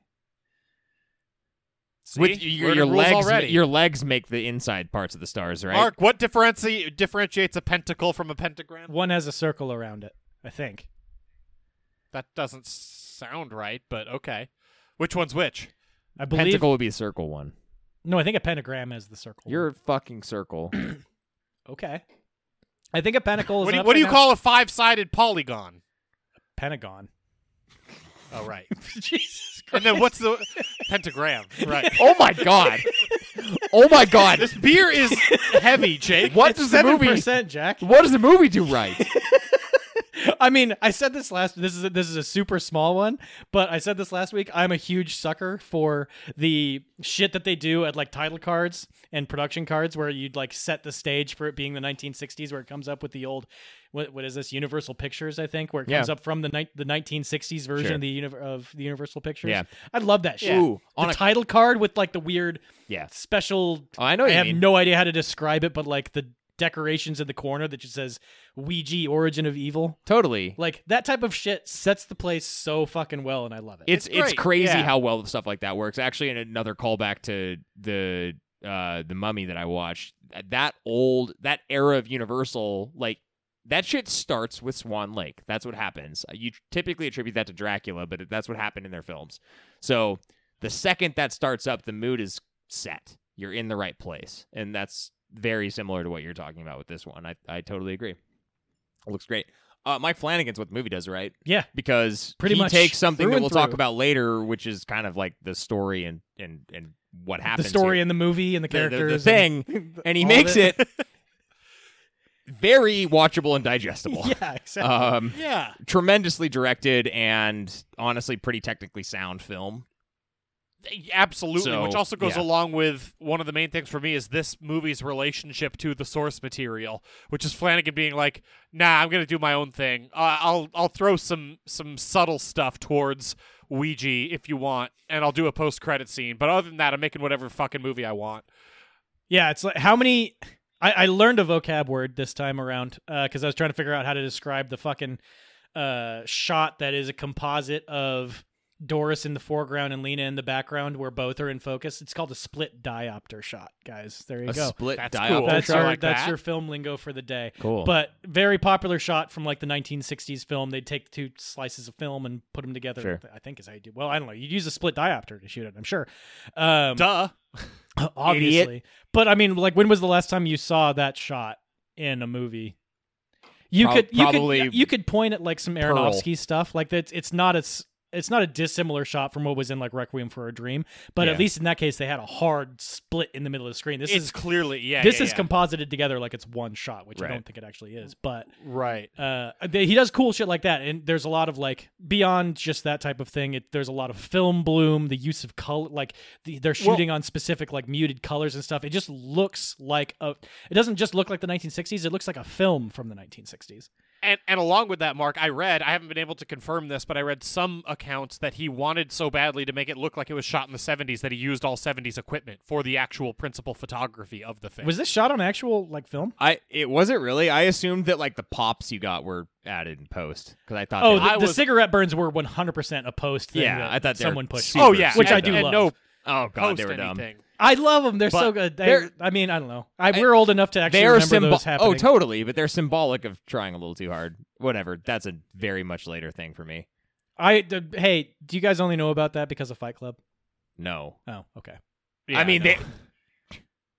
See? With your, Learning your rules legs, already. your legs make the inside parts of the stars, right? Mark, what differenti- differentiates a pentacle from a pentagram? one has a circle around it. I think. That doesn't sound right, but okay. Which one's which? I believe. Pentacle would be a circle one. No, I think a pentagram has the circle. You're a fucking circle. okay. I think a pentacle is. What do you, an what do you upside down call a five-sided polygon? pentagon? Oh, right. Jesus Christ. And then what's the pentagram? Right. Oh my god! Oh my god! This beer is heavy, Jake. What It's does the seven movie? percent, Jack? What does the movie do right? I mean, I said this last. This is a, this is a super small one, but I said this last week. I'm a huge sucker for the shit that they do at like title cards and production cards, where you'd like set the stage for it being the nineteen sixties, where it comes up with the old. What what is this? Universal Pictures, I think, where it comes Yeah. up from the ni- the nineteen sixties version Sure. of the uni- of the Universal Pictures. Yeah. I love that shit. Yeah. Ooh, on the a title card with like the weird yeah. special. Oh, I know what I you have mean. no idea how to describe it, but like the decorations in the corner that just says Ouija Origin of Evil. Totally. Like that type of shit sets the place so fucking well, and I love it. It's It's it's, great, crazy yeah. how well stuff like that works. Actually, in another callback to the uh the Mummy that I watched, that old that era of Universal, like that shit starts with Swan Lake. That's what happens. You typically attribute that to Dracula, but that's what happened in their films. So the second that starts up, the mood is set. You're in the right place, and that's very similar to what you're talking about with this one. I I totally agree. It looks great. Uh, Mike Flanagan's what the movie does, right? yeah, Because Pretty he much takes something through that and we'll talk through. about later, which is kind of like the story and and, and what the happens. story here. and the movie and the The- the- the characters, thing, and, and he all makes of it very watchable and digestible. Yeah, exactly. Um, Yeah. tremendously directed and honestly pretty technically sound film. Absolutely, So, which also goes yeah. along with one of the main things for me is this movie's relationship to the source material, which is Flanagan being like, "Nah, I'm gonna do my own thing. Uh, I'll I'll throw some some subtle stuff towards Ouija if you want, and I'll do a post credit scene. But other than that, I'm making whatever fucking movie I want." Yeah, it's like how many. I, I learned a vocab word this time around because I was trying to figure out how to describe the fucking uh, shot that is a composite of Doris in the foreground and Lena in the background, where both are in focus. It's called a split diopter shot, guys. There you A go. split That's diopter cool. That's I your like that's that. your film lingo for the day. Cool. But very popular shot from like the nineteen sixties film. They'd take two slices of film and put them together. Sure. I think is how you do. Well, I don't know. You'd use a split diopter to shoot it. I'm sure. Um, Duh. obviously, but I mean, like, when was the last time you saw that shot in a movie? You Prob- could you probably could you could point at like some Pearl. Aronofsky stuff. Like that's it's not as it's not a dissimilar shot from what was in like Requiem for a Dream, but Yeah. at least in that case they had a hard split in the middle of the screen. This It's is clearly yeah. this yeah, is yeah. composited together like it's one shot, which I Right. don't think it actually is. But right. uh, they, he does cool shit like that, and there's a lot of like beyond just that type of thing. It, there's a lot of film bloom, the use of color, like the, they're Well- shooting on specific like muted colors and stuff. It just looks like a. It doesn't just look like the nineteen sixties. It looks like a film from the nineteen sixties. And and along with that, Mark, I read, I haven't been able to confirm this, but I read some accounts that he wanted so badly to make it look like it was shot in the seventies that he used all seventies equipment for the actual principal photography of the thing. Was this shot on actual like film? I it wasn't really. I assumed that like the pops you got were added in post because I thought. Oh, they the, I the was- cigarette burns were one hundred percent a post thing. Yeah, that I thought they were someone pushed. super oh, yeah. which and, I do and love. no oh god, post they were dumb. anything. I love them. They're But so good. They're, they're- I mean, I don't know. I, we're old enough to actually They are remember symbol. those happening. Oh, totally. But they're symbolic of trying a little too hard. Whatever. That's a very much later thing for me. I the, hey, do you guys only know about that because of Fight Club? No, Oh, okay. Yeah, I mean no. they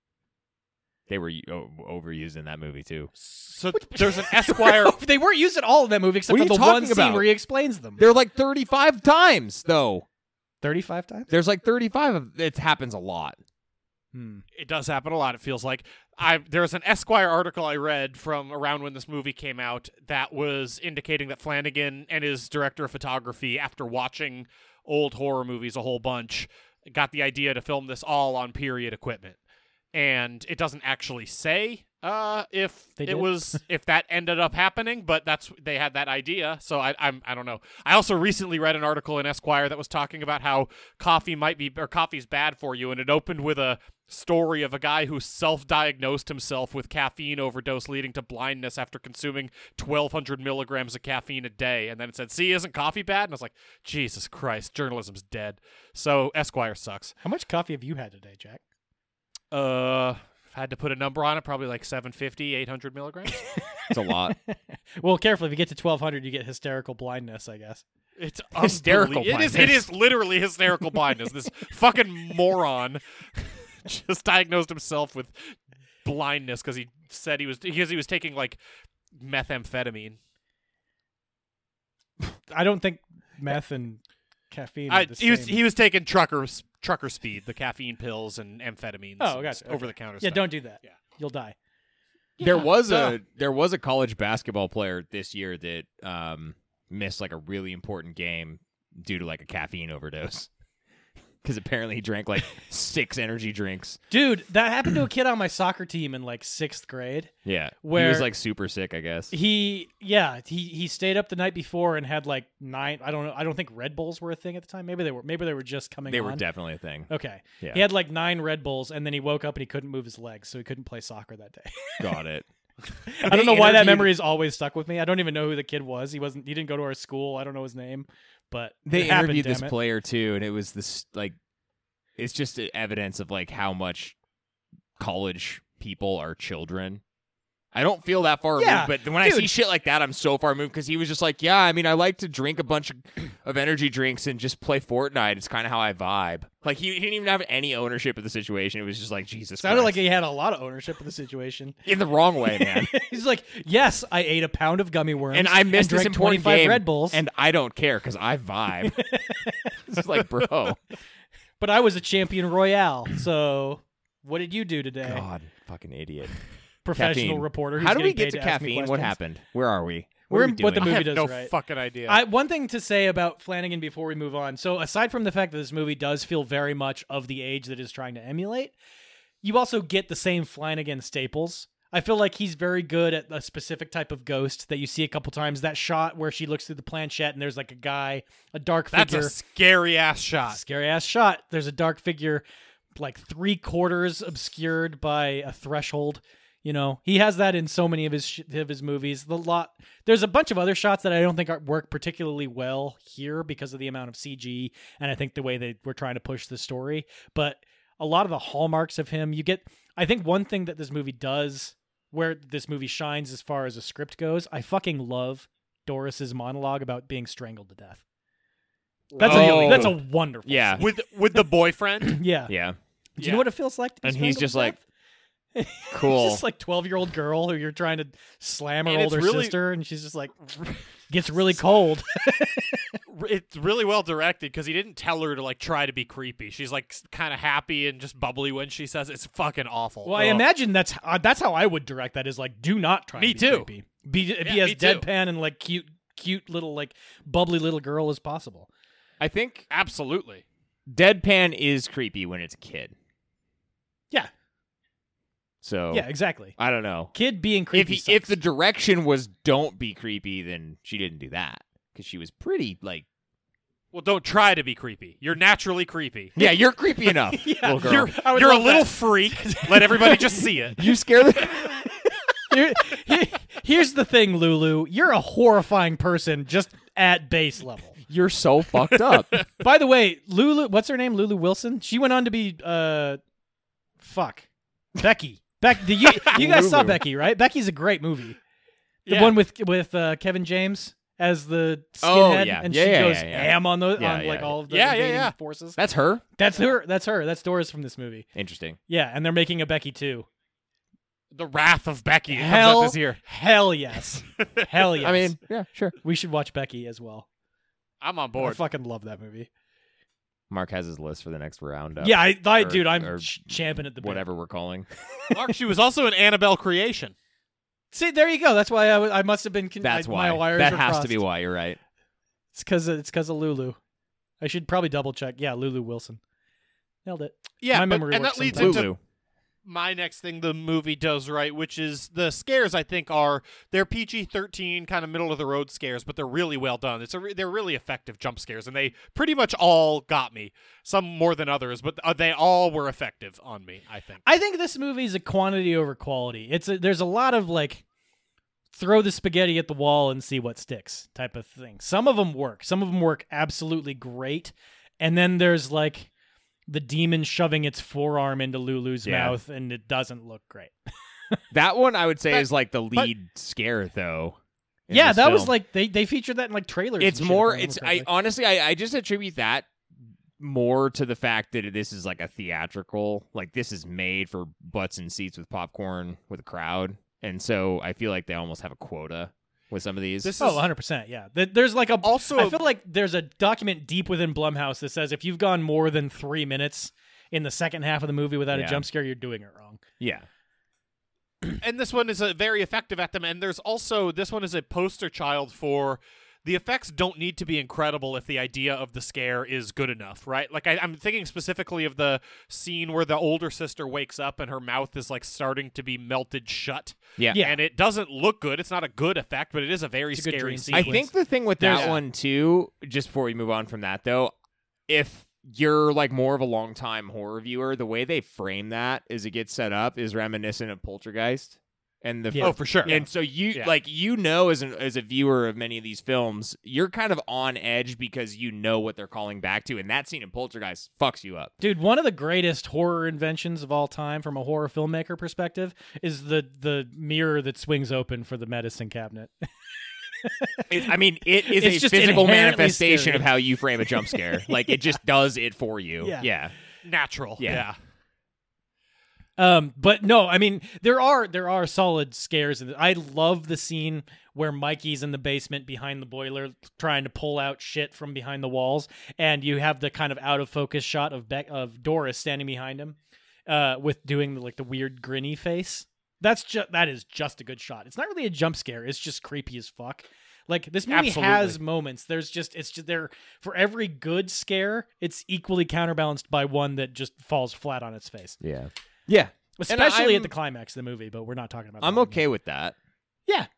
they were o- overused in that movie too. So there's an Esquire. They weren't used at all in that movie except What for are the you one talking scene about? where he explains them. They're like thirty-five times though. thirty-five times? There's like thirty-five of it happens a lot. Hmm. It does happen a lot, it feels like. I There's an Esquire article I read from around when this movie came out that was indicating that Flanagan and his director of photography, after watching old horror movies a whole bunch, got the idea to film this all on period equipment. And it doesn't actually say uh, if They it did? was if that ended up happening, but that's they had that idea. So I I'm I don't know. I also recently read an article in Esquire that was talking about how coffee might be or coffee's bad for you, and it opened with a story of a guy who self-diagnosed himself with caffeine overdose, leading to blindness after consuming twelve hundred milligrams of caffeine a day. And then it said, "See, isn't coffee bad?" And I was like, Jesus Christ, journalism's dead. So Esquire sucks. How much coffee have you had today, Jack? Uh, if I had to put a number on it, probably like seven fifty, eight hundred milligrams. It's a lot. Well, careful. If you get to twelve hundred, you get hysterical blindness, I guess. It's Hysterical unbelie- It is. It blindness. is literally hysterical blindness. This fucking moron just diagnosed himself with blindness because he said he was because he was taking like methamphetamine. I don't think meth and caffeine are I, the he was same. he was taking truckers trucker speed, the caffeine pills and amphetamines. Oh, and gotcha. over Okay. the counter. Yeah, stuff. don't do that. Yeah. You'll die. there was duh. a there was a college basketball player this year that um, missed like a really important game due to like a caffeine overdose. Because apparently he drank like six energy drinks. Dude, that happened to a kid on my soccer team in like sixth grade. Yeah, he Where- was like super sick, I guess. He, yeah, he he stayed up the night before and had like nine. I don't know. I don't think Red Bulls were a thing at the time. Maybe they were. Maybe they were just coming. They on. were definitely a thing. Okay. Yeah. He had like nine Red Bulls, and then he woke up and he couldn't move his legs, so he couldn't play soccer that day. Got it. I don't know why that interviewed- memory is always stuck with me. I don't even know who the kid was. He wasn't. He didn't go to our school. I don't know his name, but They it happened, interviewed this damn it. player too, and it was this like, it's just evidence of like how much college people are children. I don't feel that far Yeah, removed, but when I see dude. shit like that, I'm so far removed because he was just like, yeah, I mean, I like to drink a bunch of, of energy drinks and just play Fortnite. It's kind of how I vibe. Like he, he didn't even have any ownership of the situation. It was just like Jesus. Sounded like Christ. he had a lot of ownership of the situation. in the wrong way, man. He's like, yes, I ate a pound of gummy worms and I missed this drank important twenty-five game, Red Bulls, and I don't care because I vibe. It's like, bro, but I was a champion royale. So what did you do today? God, fucking idiot. professional Caffeine. reporter. Who's How do we getting get paid to ask me caffeine? What questions. happened? Where are we? What We're are we in what the doing? I movie have does no right. fucking idea. I, one thing to say about Flanagan before we move on. So aside from the fact that this movie does feel very much of the age that it's trying to emulate, you also get the same Flanagan staples. I feel like he's very good at a specific type of ghost that you see a couple times. That shot where she looks through the planchette and there's like a guy, a dark That's figure. a scary ass shot. Scary ass shot. There's a dark figure, like three quarters obscured by a threshold. You know, he has that in so many of his sh- of his movies. The lot there's a bunch of other shots that I don't think are, work particularly well here because of the amount of C G and I think the way they were trying to push the story. But a lot of the hallmarks of him, you get. I think one thing that this movie does, where this movie shines as far as a script goes, I fucking love Doris's monologue about being strangled to death. That's Oh. a that's a wonderful. Yeah. scene. With with the boyfriend. yeah. Yeah. Do you Yeah. know what it feels like? To be And he's strangled just to like, death? Cool. She's just like twelve-year-old girl who you're trying to slam her And it's older really- sister, and she's just like gets really cold. It's really well directed because he didn't tell her to like try to be creepy. She's like kind of happy and just bubbly when she says it. It's fucking awful. Well, I Ugh. imagine that's uh, that's how I would direct that. Is like, do not try. Me to be too. Creepy. Be be Yeah, as me too. deadpan and like cute, cute little like bubbly little girl as possible. I think Absolutely. deadpan is creepy when it's a kid. Yeah, So yeah, exactly. I don't know. Kid being If creepy. he, if sucks. the direction was don't be creepy, then she didn't do that because she was pretty like. Well, don't try to be creepy. You're naturally creepy. Yeah, you're creepy enough, Yeah, little girl. You're I would you're a love little that. freak. Let everybody just see it. You scare the. Here- here- here's the thing, Lulu. You're a horrifying person just at base level. You're so fucked up. By the way, Lulu, what's her name? Lulu Wilson. She went on to be uh, fuck, Becky. Beck. Did you you guys saw Lulu. Becky, right? Becky's a great movie. The Yeah. one with with uh, Kevin James as the Oh, skinhead, yeah. and Yeah, she yeah, goes yeah, yeah. ham on the Yeah, on like yeah, all of the yeah, yeah, invading yeah. forces. That's her. That's her. That's her. That's Doris from this movie. Interesting. Yeah, and they're making a Becky too. The Wrath of Becky comes Hell, out this year. hell yes, hell yes. I mean, yeah, sure. we should watch Becky as well. I'm on I board. fucking love that movie. Mark has his list for the next roundup. Yeah, I, I or- dude, I'm or ch- champing at the bit. whatever we're calling. Mark, she was also an Annabelle creation. See, there you go. That's why I, w- I must have been. Con- That's I, why. My wires That were has to be crossed. why. You're right. It's because it's because of Lulu. I should probably double check. Yeah, Lulu Wilson. Nailed it. Yeah, My but- memory and works that leads sometimes. into Lulu. my next thing the movie does right, which is the scares. I think are they're P G thirteen, kind of middle of the road scares, but they're really well done. It's a re- they're really effective jump scares, and they pretty much all got me. Some more than others, but uh, they all were effective on me. I think. I think this movie is a quantity over quality. It's a, there's a lot of like throw the spaghetti at the wall and see what sticks type of thing. Some of them work. Some of them work absolutely great, and then there's like the demon shoving its forearm into Lulu's Yeah. mouth, and it doesn't look great. That one I would say That- is like the but- lead scare though. in Yeah, this that was film. like they, they featured that in like trailers. It's and shit, if more. remember It's I correctly. honestly I, I just attribute that more to the fact that this is like a theatrical. Like this is made for butts and seats with popcorn with a crowd, and so I feel like they almost have a quota with some of these. This Oh, is one hundred percent. Yeah. Th- There's like a also I feel like there's a document deep within Blumhouse that says if you've gone more than three minutes in the second half of the movie without Yeah. a jump scare, you're doing it wrong. yeah. and this one is a very effective at them. And there's also this one is a poster child for the effects don't need to be incredible if the idea of the scare is good enough, right? Like I, I'm thinking specifically of the scene where the older sister wakes up and her mouth is like starting to be melted shut. Yeah. Yeah. And it doesn't look good. It's not a good effect, but it is a very It's a good scary dream scene. I sequence. think the thing with There's- that one too, just before we move on from that though, if you're like more of a long time horror viewer, the way they frame that is it gets set up is reminiscent of Poltergeist. And the Yeah. Oh, for sure. And so you Yeah. like you know as an as a viewer of many of these films, you're kind of on edge because you know what they're calling back to, and that scene in Poltergeist fucks you up. Dude, one of the greatest horror inventions of all time from a horror filmmaker perspective is the the mirror that swings open for the medicine cabinet. It, I mean, it is It's a just physical inherently manifestation scary. of how you frame a jump scare. Like it just does it for you. Yeah. yeah. Natural. Yeah. yeah. Um, but no, I mean there are there are solid scares. In I love the scene where Mikey's in the basement behind the boiler trying to pull out shit from behind the walls, and you have the kind of out of focus shot of Be- of Doris standing behind him, uh, with doing like the weird grinny face That's just that is just a good shot. It's not really a jump scare. It's just creepy as fuck. Like this movie Absolutely. has moments. There's just it's just there for every good scare, it's equally counterbalanced by one that just falls flat on its face. Yeah. Yeah. Especially I'm- at the climax of the movie, but we're not talking about that I'm right okay with that. now. Yeah.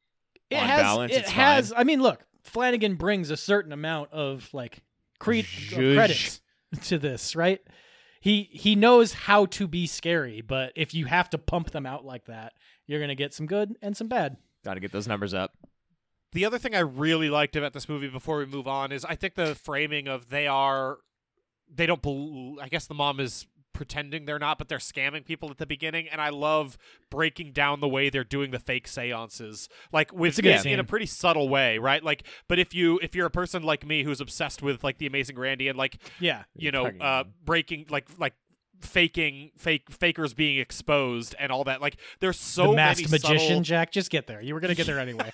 It On has balance, it it's has fine. I mean, look, Flanagan brings a certain amount of like cre- of Zhuzh. credits to this, right? He he knows how to be scary, but if you have to pump them out like that, you're going to get some good and some bad. Got to get those numbers up. The other thing I really liked about this movie before we move on is I think the framing of they are, they don't, bel I guess the mom is pretending they're not, but they're scamming people at the beginning. And I love breaking down the way they're doing the fake seances, like with a good in, scene. in a pretty subtle way, right? Like, but if you, if you're a person like me who's obsessed with like the Amazing Randy and like, Yeah. you know, fucking- uh, breaking, like, like, faking fake fakers being exposed and all that, like there's so the masked many magician, subtle, Jack, just get there. You were going to get there anyway.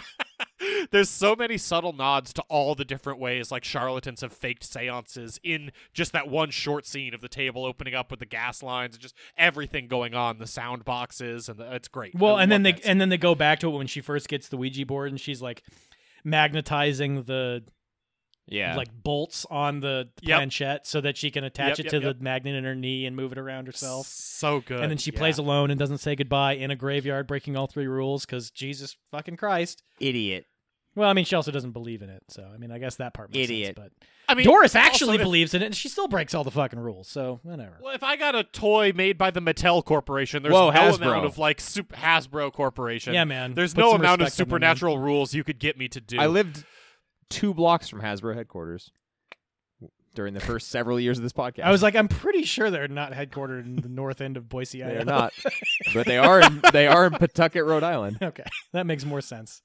there's so many subtle nods to all the different ways like charlatans have faked seances in just that one short scene of the table opening up with the gas lines and just everything going on, the sound boxes, and the, it's great. Well, I and then love they that scene. and then they go back to it when she first gets the Ouija board and she's like magnetizing the Yeah. like bolts on the Yep. planchette so that she can attach Yep, it yep, to yep. the magnet in her knee and move it around herself. so good. And then she Yeah. plays alone and doesn't say goodbye in a graveyard, breaking all three rules because Jesus fucking Christ. Idiot. Well, I mean, she also doesn't believe in it, so I mean, I guess that part makes Idiot. sense. I But mean, Doris also, actually if- believes in it, and she still breaks all the fucking rules. So whatever. Well, if I got a toy made by the Mattel Corporation, there's Whoa, no Hasbro. amount of like super Hasbro Corporation. Yeah, man. There's Put no some amount of respect on their name. supernatural rules you could get me to do. I lived two blocks from Hasbro headquarters during the first several years of this podcast. I was like, I'm pretty sure they're not headquartered in the north end of Boise, They're Idaho. not, but they are. In, they are in Pawtucket, Rhode Island. Okay, that makes more sense.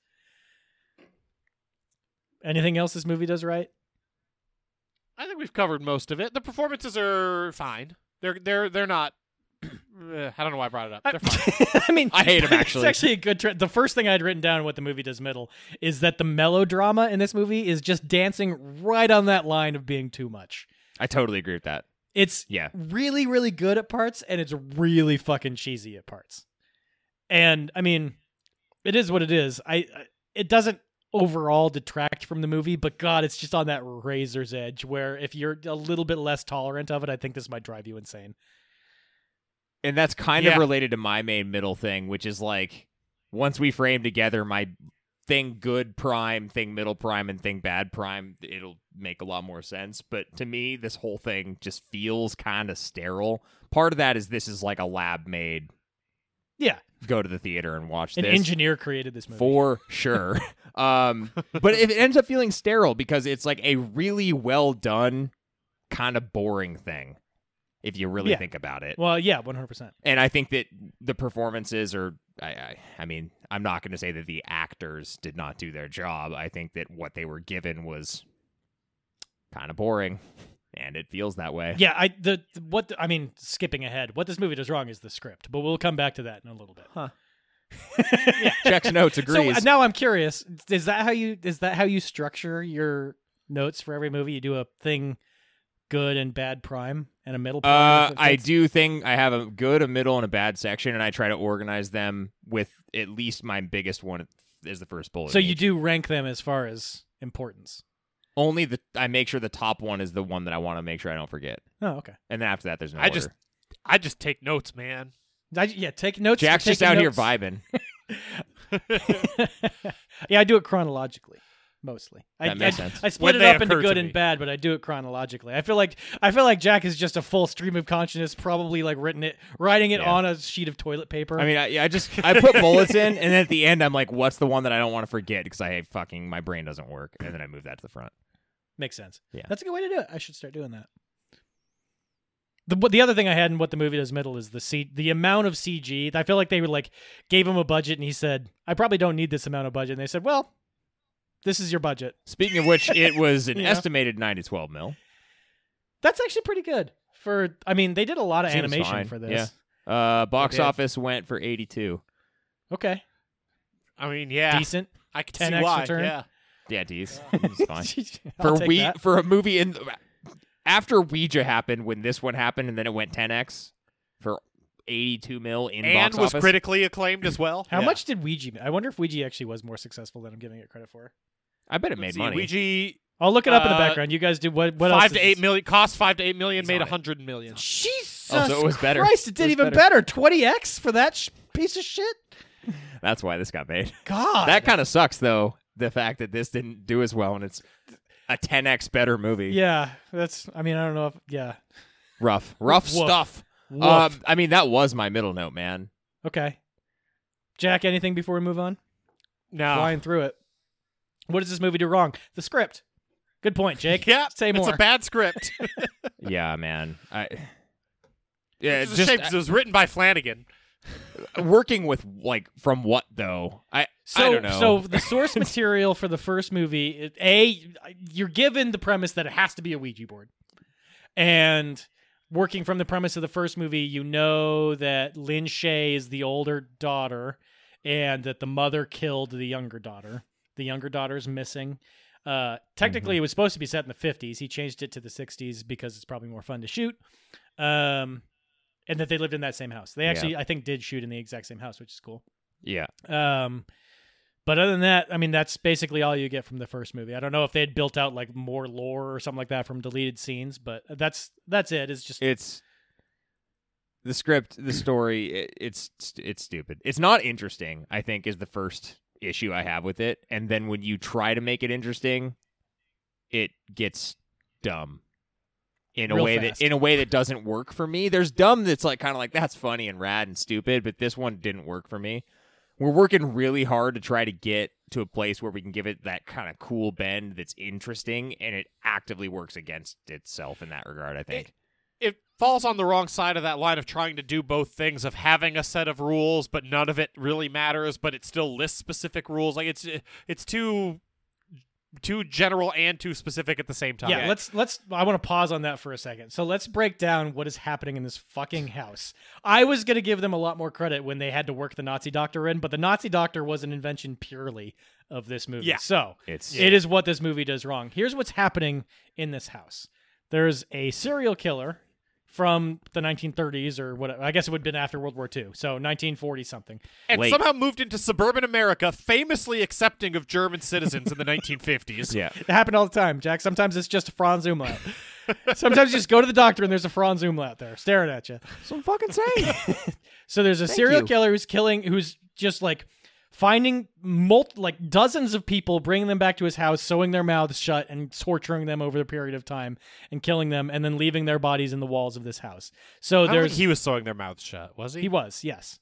Anything else this movie does right? I think we've covered most of it. The performances are fine. They're they're they're not. Uh, I don't know why I brought it up. They're fine. I mean, I hate 'em, It's actually. actually a good. Tra- the first thing I had written down, what the movie does middle, is that the melodrama in this movie is just dancing right on that line of being too much. I totally agree with that. It's Yeah. really, really good at parts, and it's really fucking cheesy at parts. And I mean, it is what it is. I I- it doesn't overall detract from the movie, but God, it's just on that razor's edge where if you're a little bit less tolerant of it, I think this might drive you insane. And that's kind Yeah. of related to my main middle thing, which is like once we frame together my thing good prime, thing middle prime, and thing bad prime, it'll make a lot more sense. But to me, this whole thing just feels kind of sterile. Part of that is this is like a lab made. Yeah, Go to the theater and watch an this. engineer created this movie. For sure. um, but it ends up feeling sterile because it's like a really well done, kind of boring thing, if you really Yeah. think about it. Well, yeah, one hundred percent. And I think that the performances are, I, I, I mean, I'm not going to say that the actors did not do their job. I think that what they were given was kind of boring, and it feels that way. Yeah, I the the- what the- I mean, skipping ahead, what this movie does wrong is the script, but we'll come back to that in a little bit. Huh. Checks notes, So agrees. uh, now I'm curious: is that how you is that how you structure your notes for every movie? You do a thing, good and bad prime, and a middle prime. Uh, if it I fits? do think I have a good, a middle, and a bad section, and I try to organize them with at least my biggest one is the first bullet. So in you each. do rank them as far as importance. Only the I make sure the top one is the one that I want to make sure I don't forget, Oh, okay. and then after that, there's no I order. just I just take notes, man. I, yeah, take notes. Jack's you're just taking out here notes. vibing. Yeah, I do it chronologically, mostly. I, That makes I, sense. I split When it they up into occur to good and me. bad, but I do it chronologically. I feel like I feel like Jack is just a full stream of consciousness, probably like written it, writing it Yeah. on a sheet of toilet paper. I mean, I, I just I put bullets in, and then at the end, I'm like, "What's the one that I don't want to forget?" Because I fucking my brain doesn't work, and then I move that to the front. makes sense. Yeah. That's a good way to do it. I should start doing that. The what- the other thing I had in what the movie does middle is the C, the amount of C G. I feel like they were like gave him a budget, and he said, "I probably don't need this amount of budget." And they said, "Well, this is your budget." Speaking of which, it was an Yeah. estimated nine to twelve mil. That's actually pretty good for. I mean, they did a lot of Seems animation fine, for this. yeah. Uh, box did. office went for eighty-two. Okay, I mean, yeah, decent. I can ten see X why. return. Yeah. Yeah, geez, it's fine. I'll for take we that. for a movie in after Ouija happened, when this one happened, and then it went ten x for eighty-two mil in and box was office. critically acclaimed as well. How Yeah. much did Ouija? I wonder if Ouija actually was more successful than I'm giving it credit for. I bet it Let's made see, money. Ouija I'll look it up in the Uh, background. You guys do what? What else? five is to eight this? million cost five to eight million, He's made on a it. hundred million. Jesus Oh, so it was better. Christ! It It did was even better. better. twenty x for that sh- piece of shit. That's why this got made. God, That kind of sucks, though. The fact that this didn't do as well, and it's a ten x better movie. Yeah, that's. I mean, I don't know if. Yeah. Rough, rough Woof. stuff. Woof. Um, I mean, that was my middle note, man. Okay. Jack, anything before we move on? No. Flying through it. What does this movie do wrong? The script. Good point, Jake. Yeah, Say more. it's a bad script. Yeah, man. I. Yeah, It's just a shame 'cause it was written by Flanagan. uh, working with like from what though? I So, I don't know. so the source material for the first movie, it- a you're given the premise that it has to be a Ouija board, and working from the premise of the first movie, you know that Lin Shaye is the older daughter, and that the mother killed the younger daughter. The younger daughter's missing. Uh, technically, Mm-hmm. it was supposed to be set in the fifties. He changed it to the sixties because it's probably more fun to shoot. Um, and that they lived in that same house. They Yeah. actually, I think, did shoot in the exact same house, which is cool. yeah. Um, but other than that, I mean, that's basically all you get from the first movie. I don't know if they had built out like more lore or something like that from deleted scenes, but that's that's it. It's just It's the script, the story. It, it's it's stupid. It's not interesting. I think is the first issue I have with it. And then when you try to make it interesting, it gets dumb in a Real way fast. that in a way that doesn't work for me. There's dumb that's like kind of like that's funny and rad and stupid, but this one didn't work for me. We're working really hard to try to get to a place where we can give it that kind of cool bend that's interesting, and it actively works against itself in that regard, I think. It falls on the wrong side of that line of trying to do both things of having a set of rules, but none of it really matters, but it still lists specific rules. Like it's it's too too general and too specific at the same time. yeah. Let's let's. I want to pause on that for a second. So let's break down what is happening in this fucking house. I was gonna give them a lot more credit when they had to work the Nazi doctor in, but the Nazi doctor was an invention purely of this movie. Yeah. So It's it is what this movie does wrong. Here's what's happening in this house. There's a serial killer from the nineteen thirties or what I guess it would have been after World War Two. So nineteen forty something. And Late. somehow moved into suburban America, famously accepting of German citizens in the nineteen fifties. yeah. It happened all the time, Jack. Sometimes it's just a Franz umlaut. Sometimes you just go to the doctor and there's a Franz umlaut there staring at you. So I'm fucking saying. So there's a Thank serial you. killer who's killing, who's just like finding mul- like dozens of people, bringing them back to his house, sewing their mouths shut, and torturing them over a period of time, and killing them, and then leaving their bodies in the walls of this house. So I don't there's think he was sewing their mouths shut, was he? he was yes.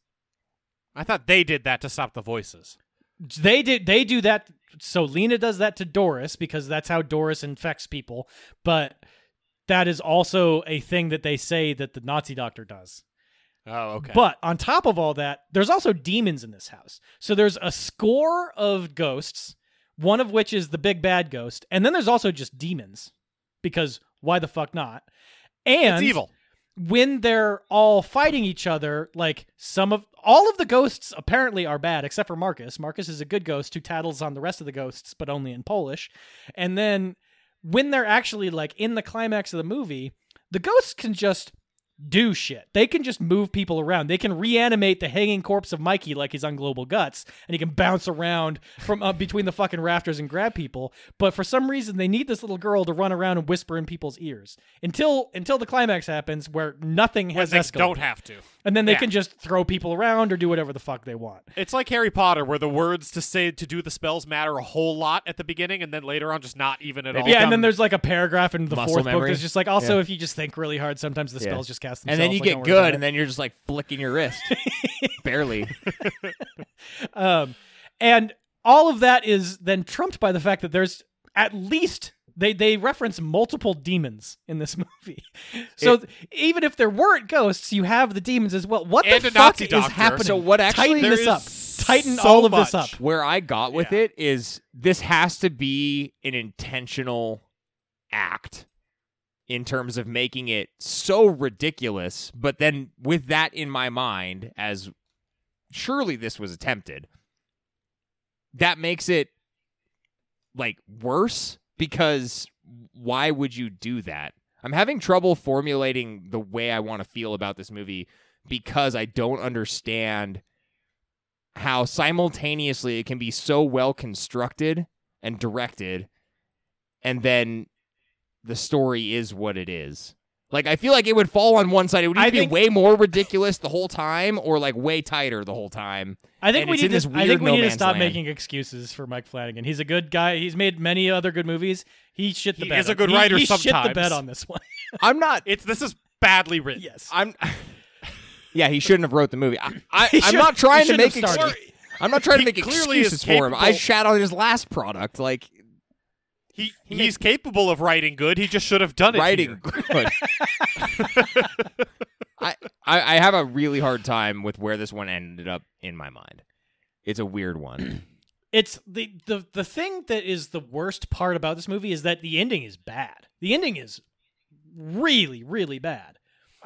I thought they did that to stop the voices. They did. They do that. So Lena does that to Doris because that's how Doris infects people. But that is also a thing that they say that the Nazi doctor does. Oh, okay. But on top of all that, there's also demons in this house. So there's a score of ghosts, one of which is the big bad ghost, and then there's also just demons because why the fuck not? And it's evil. when they're all fighting each other, like some of all of the ghosts apparently are bad, except for Marcus. Marcus is a good ghost who tattles on the rest of the ghosts, but only in Polish. And then when they're actually like in the climax of the movie, the ghosts can just do shit. They can just move people around. They can reanimate the hanging corpse of Mikey like he's on Global Guts, and he can bounce around from uh, between the fucking rafters and grab people. But for some reason, they need this little girl to run around and whisper in people's ears until until the climax happens, where nothing When has they escalated. don't have to. And then they Yeah. can just throw people around or do whatever the fuck they want. It's like Harry Potter, where the words to say to do the spells matter a whole lot at the beginning, and then later on, just not even at all. Yeah, and become then there's like a paragraph in the muscle fourth book memory. that's just like, also, Yeah. if you just think really hard, sometimes the Yeah. spells just cast And themselves. then you like, get don't worry about good, it. and then you're just like flicking your wrist. Barely. Um, and all of that is then trumped by the fact that there's at least they they reference multiple demons in this movie. So It- th- even if there weren't ghosts, you have the demons as well. What And the a fuck Nazi is doctor. happening? So what actually- tighten There this up? is Tighten so all of this much. up. Where I got with Yeah. it is this has to be an intentional act in terms of making it so ridiculous, but then with that in my mind, as surely this was attempted, that makes it like worse, because why would you do that? I'm having trouble formulating the way I want to feel about this movie because I don't understand how simultaneously it can be so well constructed and directed, and then the story is what it is. Like, I feel like it would fall on one side. It would either I be think- way more ridiculous the whole time, or like way tighter the whole time. I think And we it's need in this to. I weird think we no need to man's stop land. making excuses for Mike Flanagan. He's a good guy. He's made many other good movies. He shit the He bed. is a on- good he, writer he shit the sometimes. bed on this one. I'm not. It's this is badly written. Yes. I'm. Yeah, he shouldn't have wrote the movie. I, I, He I'm should- not trying he to make shouldn't have started. excuses. I'm not trying to He make clearly is excuses for him. I capable- shat on his last product, like He He he's capable of writing good. He just should have done it. writing here. good. I, I I have a really hard time with where this one ended up in my mind. It's a weird one. It's the, the the thing that is the worst part about this movie is that the ending is bad. The ending is really, really bad.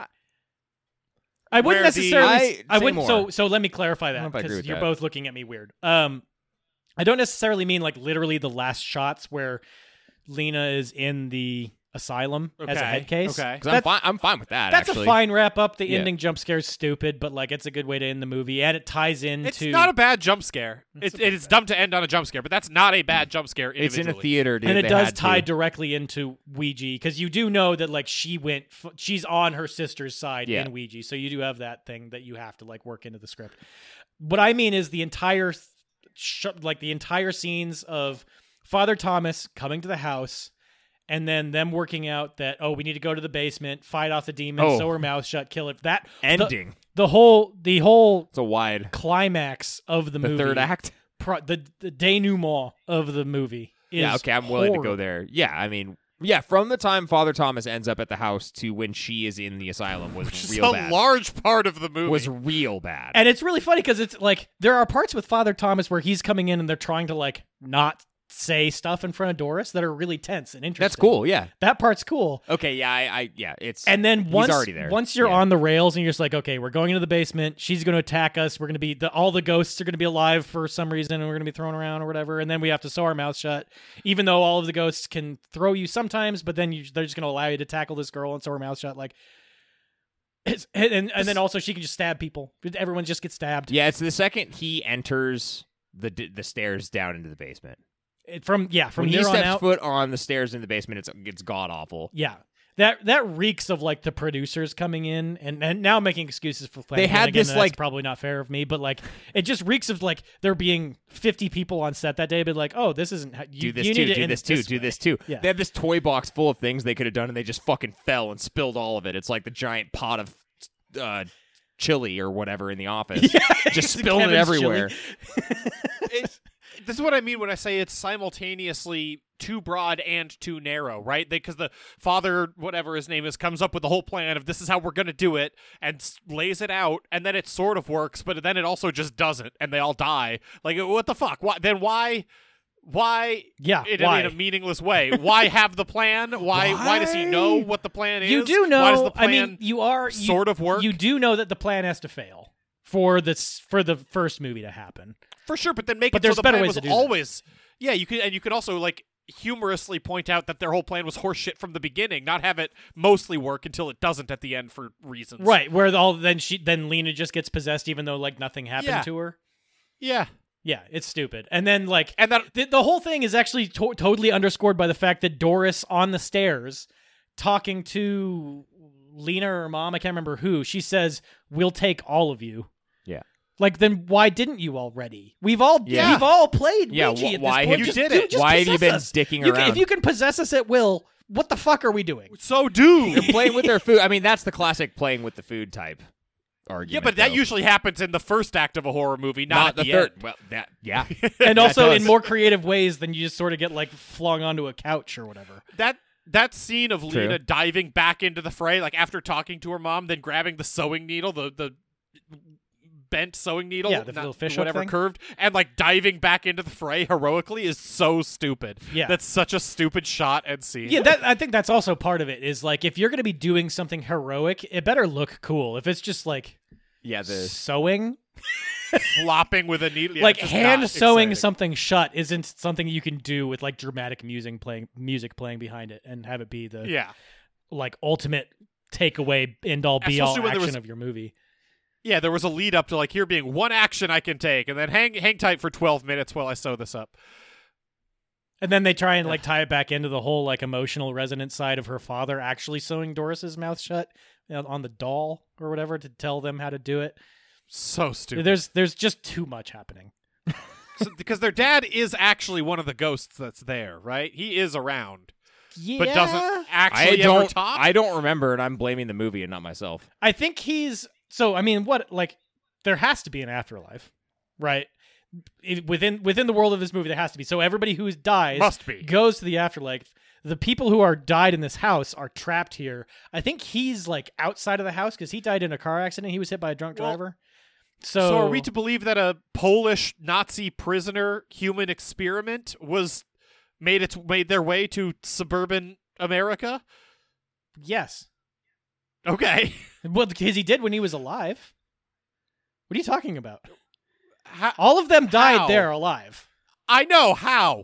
I wouldn't Where the- necessarily. I- I say wouldn't. So more. so let me clarify I don't know that if I agree because with you're that. both looking at me weird. Um, I don't necessarily mean like literally the last shots where Lena is in the asylum as a Okay, head case. okay. Because I'm fine. I'm fine with that. That's actually. a fine wrap up. The Yeah. ending jump scare is stupid, but like it's a good way to end the movie, and it ties into. It's not a bad jump scare. It's It, a it is dumb to end on a jump scare, but that's not a bad jump scare. It's in a individually. theater, dude. and it They does had to. tie directly into Ouija because you do know that like she went, f- she's on her sister's side Yeah. in Ouija, so you do have that thing that you have to like work into the script. What I mean is the entire, th- sh- like the entire scenes of Father Thomas coming to the house. And then them working out that, oh, we need to go to the basement, fight off the demon, Oh. sew her mouth shut, kill it. That the- ending. The, whole, the whole It's a wide. climax of the, The movie, third act. pro- the the denouement of the movie. Is Yeah. Okay, I'm willing to go horrible. there. Yeah. I mean, yeah. From the time Father Thomas ends up at the house to when she is in the asylum was Which is real a bad. large part of the movie. was real bad. And it's really funny because it's like there are parts with Father Thomas where he's coming in and they're trying to like not say stuff in front of Doris that are really tense and interesting. That's cool. Yeah. That part's cool. Okay. Yeah. I. I yeah. It's. And then He's once already there. once you're Yeah. on the rails and you're just like, okay, we're going into the basement. She's going to attack us. We're going to be the, all the ghosts are going to be alive for some reason, and we're going to be thrown around or whatever. And then we have to sew our mouth shut, even though all of the ghosts can throw you sometimes. But then you, they're just going to allow you to tackle this girl and sew her mouth shut, like. It's, and and, and then also she can just stab people. Everyone just gets stabbed. Yeah. It's the second he enters the d- the stairs down into the basement. It- from yeah, from when here he on steps out. foot on the stairs in the basement, it's it's god awful. Yeah. That that reeks of like the producers coming in and, and now making excuses for Flanagan. had Again, this, that's like- probably not fair of me, but like it just reeks of like there being fifty people on set that day, but like, oh, this isn't how you Do this you too. need to Do end this it too. this Do way. this too. Yeah. They have this toy box full of things they could have done, and they just fucking fell and spilled all of it. It's like the giant pot of uh, chili or whatever in the office. Just It's spilled it Kevin's everywhere. It- this is what I mean when I say it's simultaneously too broad and too narrow, right? Because the father, whatever his name is, comes up with the whole plan of this is how we're going to do it and s- lays it out, and then it sort of works, but then it also just doesn't, and they all die. Like, what the fuck? Why, then why... Why? Yeah, in, why? in a meaningless way. Why have the plan? Why? Why, does he know what the plan is? You do know Why does the I plan mean you are you, sort of work? You do know that the plan has to fail for this for the first movie to happen. For sure, but then make But it so there's the better plan ways was to do that. always. Yeah, you could, and you could also like humorously point out that their whole plan was horseshit from the beginning, not have it mostly work until it doesn't at the end for reasons. Right, where all then she then Lena just gets possessed even though like nothing happened Yeah. to her. Yeah, Yeah, it's stupid. And then like and that the, the whole thing is actually to- totally underscored by the fact that Doris on the stairs talking to Lena or her mom, I can't remember who, she says, "We'll take all of you." Yeah. Like, then why didn't you already? We've all Yeah. we've all played Yeah, Ouija wh- at why this point. have you Just did do- it? just Why have you possess been us. dicking You can- around? if you can possess us at will, what the fuck are we doing? so do. They're playing with their food. I mean, that's the classic playing with the food type argument. Yeah, but that though. usually happens in the first act of a horror movie, not, not at the, the, third. end. Well, that yeah. And That also in does. more creative ways than you just sort of get like flung onto a couch or whatever. That that scene of True. Lena diving back into the fray, like after talking to her mom, then grabbing the sewing needle, the the bent sewing needle, Yeah, the not- little fish hook whatever thing. curved, and like diving back into the fray heroically is so stupid. Yeah. That's such a stupid shot and scene. Yeah, that I think that's also part of it. Is like if you're going to be doing something heroic, it better look cool. If it's just like Yeah, the sewing, flopping with a needle, yeah, like it's just hand not sewing exciting. something shut, isn't something you can do with like dramatic music playing, music playing behind it, and have it be the Yeah, like ultimate takeaway, end all be all Especially when there action was- of your movie. Yeah, there was a lead up to like here being one action I can take, and then hang hang tight for twelve minutes while I sew this up. And then they try and like tie it back into the whole like emotional resonance side of her father actually sewing Doris's mouth shut, you know, on the doll or whatever to tell them how to do it. So stupid. There's there's just too much happening. So, because their dad is actually one of the ghosts that's there, right? He is around, Yeah, but doesn't I actually ever don't. talk. I don't remember, and I'm blaming the movie and not myself. I think he's so. I mean, what like there has to be an afterlife, right? It- within within the world of this movie, there has to be. So everybody who dies Must be. goes to the afterlife. The people who are died in this house are trapped here. I think he's like outside of the house because he died in a car accident. He was hit by a drunk Well, driver. So, So are we to believe that a Polish Nazi prisoner human experiment was made its made their way to suburban America? Yes. Okay. Well, because he did when he was alive. What are you talking about? How, All of them died How? there alive. I know how.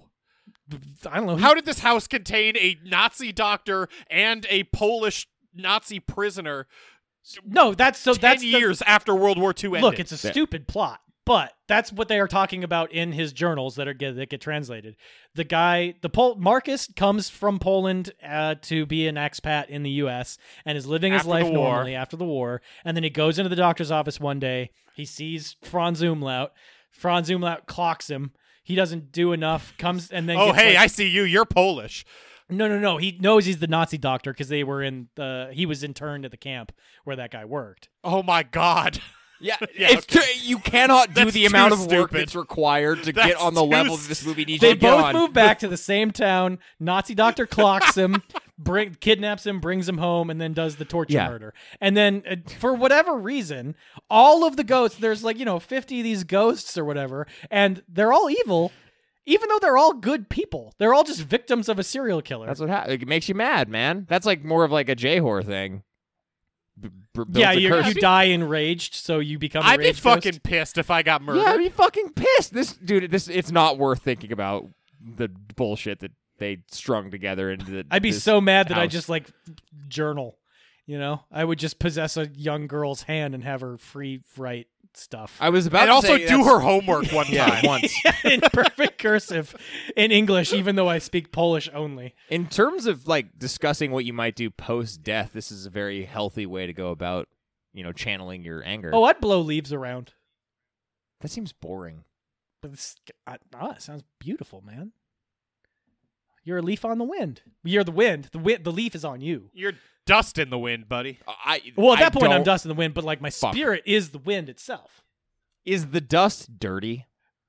I don't know. How did this house contain a Nazi doctor and a Polish Nazi prisoner no, that's so ten that's the- years after World War Two ended? Look, it's a There. stupid plot, but that's what they are talking about in his journals that are get, that get translated. The guy, the Pol- Marcus comes from Poland uh, to be an expat in the U S and is living his After life the war. normally after the war. And then he goes into the doctor's office one day. He sees Franz Umlaut. Franz Umlaut clocks him. He doesn't do enough. Comes and then Oh, gets, hey, like- I see you. You're Polish. No, no, no. He knows he's the Nazi doctor because they were in the. He was interned at the camp where that guy worked. Oh my God. Yeah, Yeah, it's okay. too- you cannot do That's the amount too of work stupid. that's required to That's get on the too level s- that this movie needs They you to get both on. move back to the same town. Nazi doctor clocks him, bring, kidnaps him, brings him home, and then does the torture Yeah. murder. And then, uh, for whatever reason, all of the ghosts, there's like, you know, fifty of these ghosts or whatever, and they're all evil, even though they're all good people. They're all just victims of a serial killer. That's what happens. It makes you mad, man. That's like more of like a J-horror thing. B- b- builds yeah, a you curse. you die enraged, so you become a I'd be rage fucking ghost. pissed if I got murdered. Yeah, I'd be fucking pissed. This dude, this it's not worth thinking about the bullshit that they strung together into the. I'd be this so mad that I house. just like journal. You know, I would just possess a young girl's hand and have her free write stuff. I was about and to also say do that's- her homework one Yeah, time. once. in perfect cursive in English, even though I speak Polish only. In terms of like discussing what you might do post death, this is a very healthy way to go about, you know, channeling your anger. Oh, I'd blow leaves around. that seems boring. But this, I, oh, it sounds beautiful, man. You're a leaf on the wind. You're the wind. The wind. The leaf is on you. You're dust in the wind, buddy. I Well, at I that point, I'm don't- dust in the wind. But like my Fuck. spirit is the wind itself. Is the dust dirty?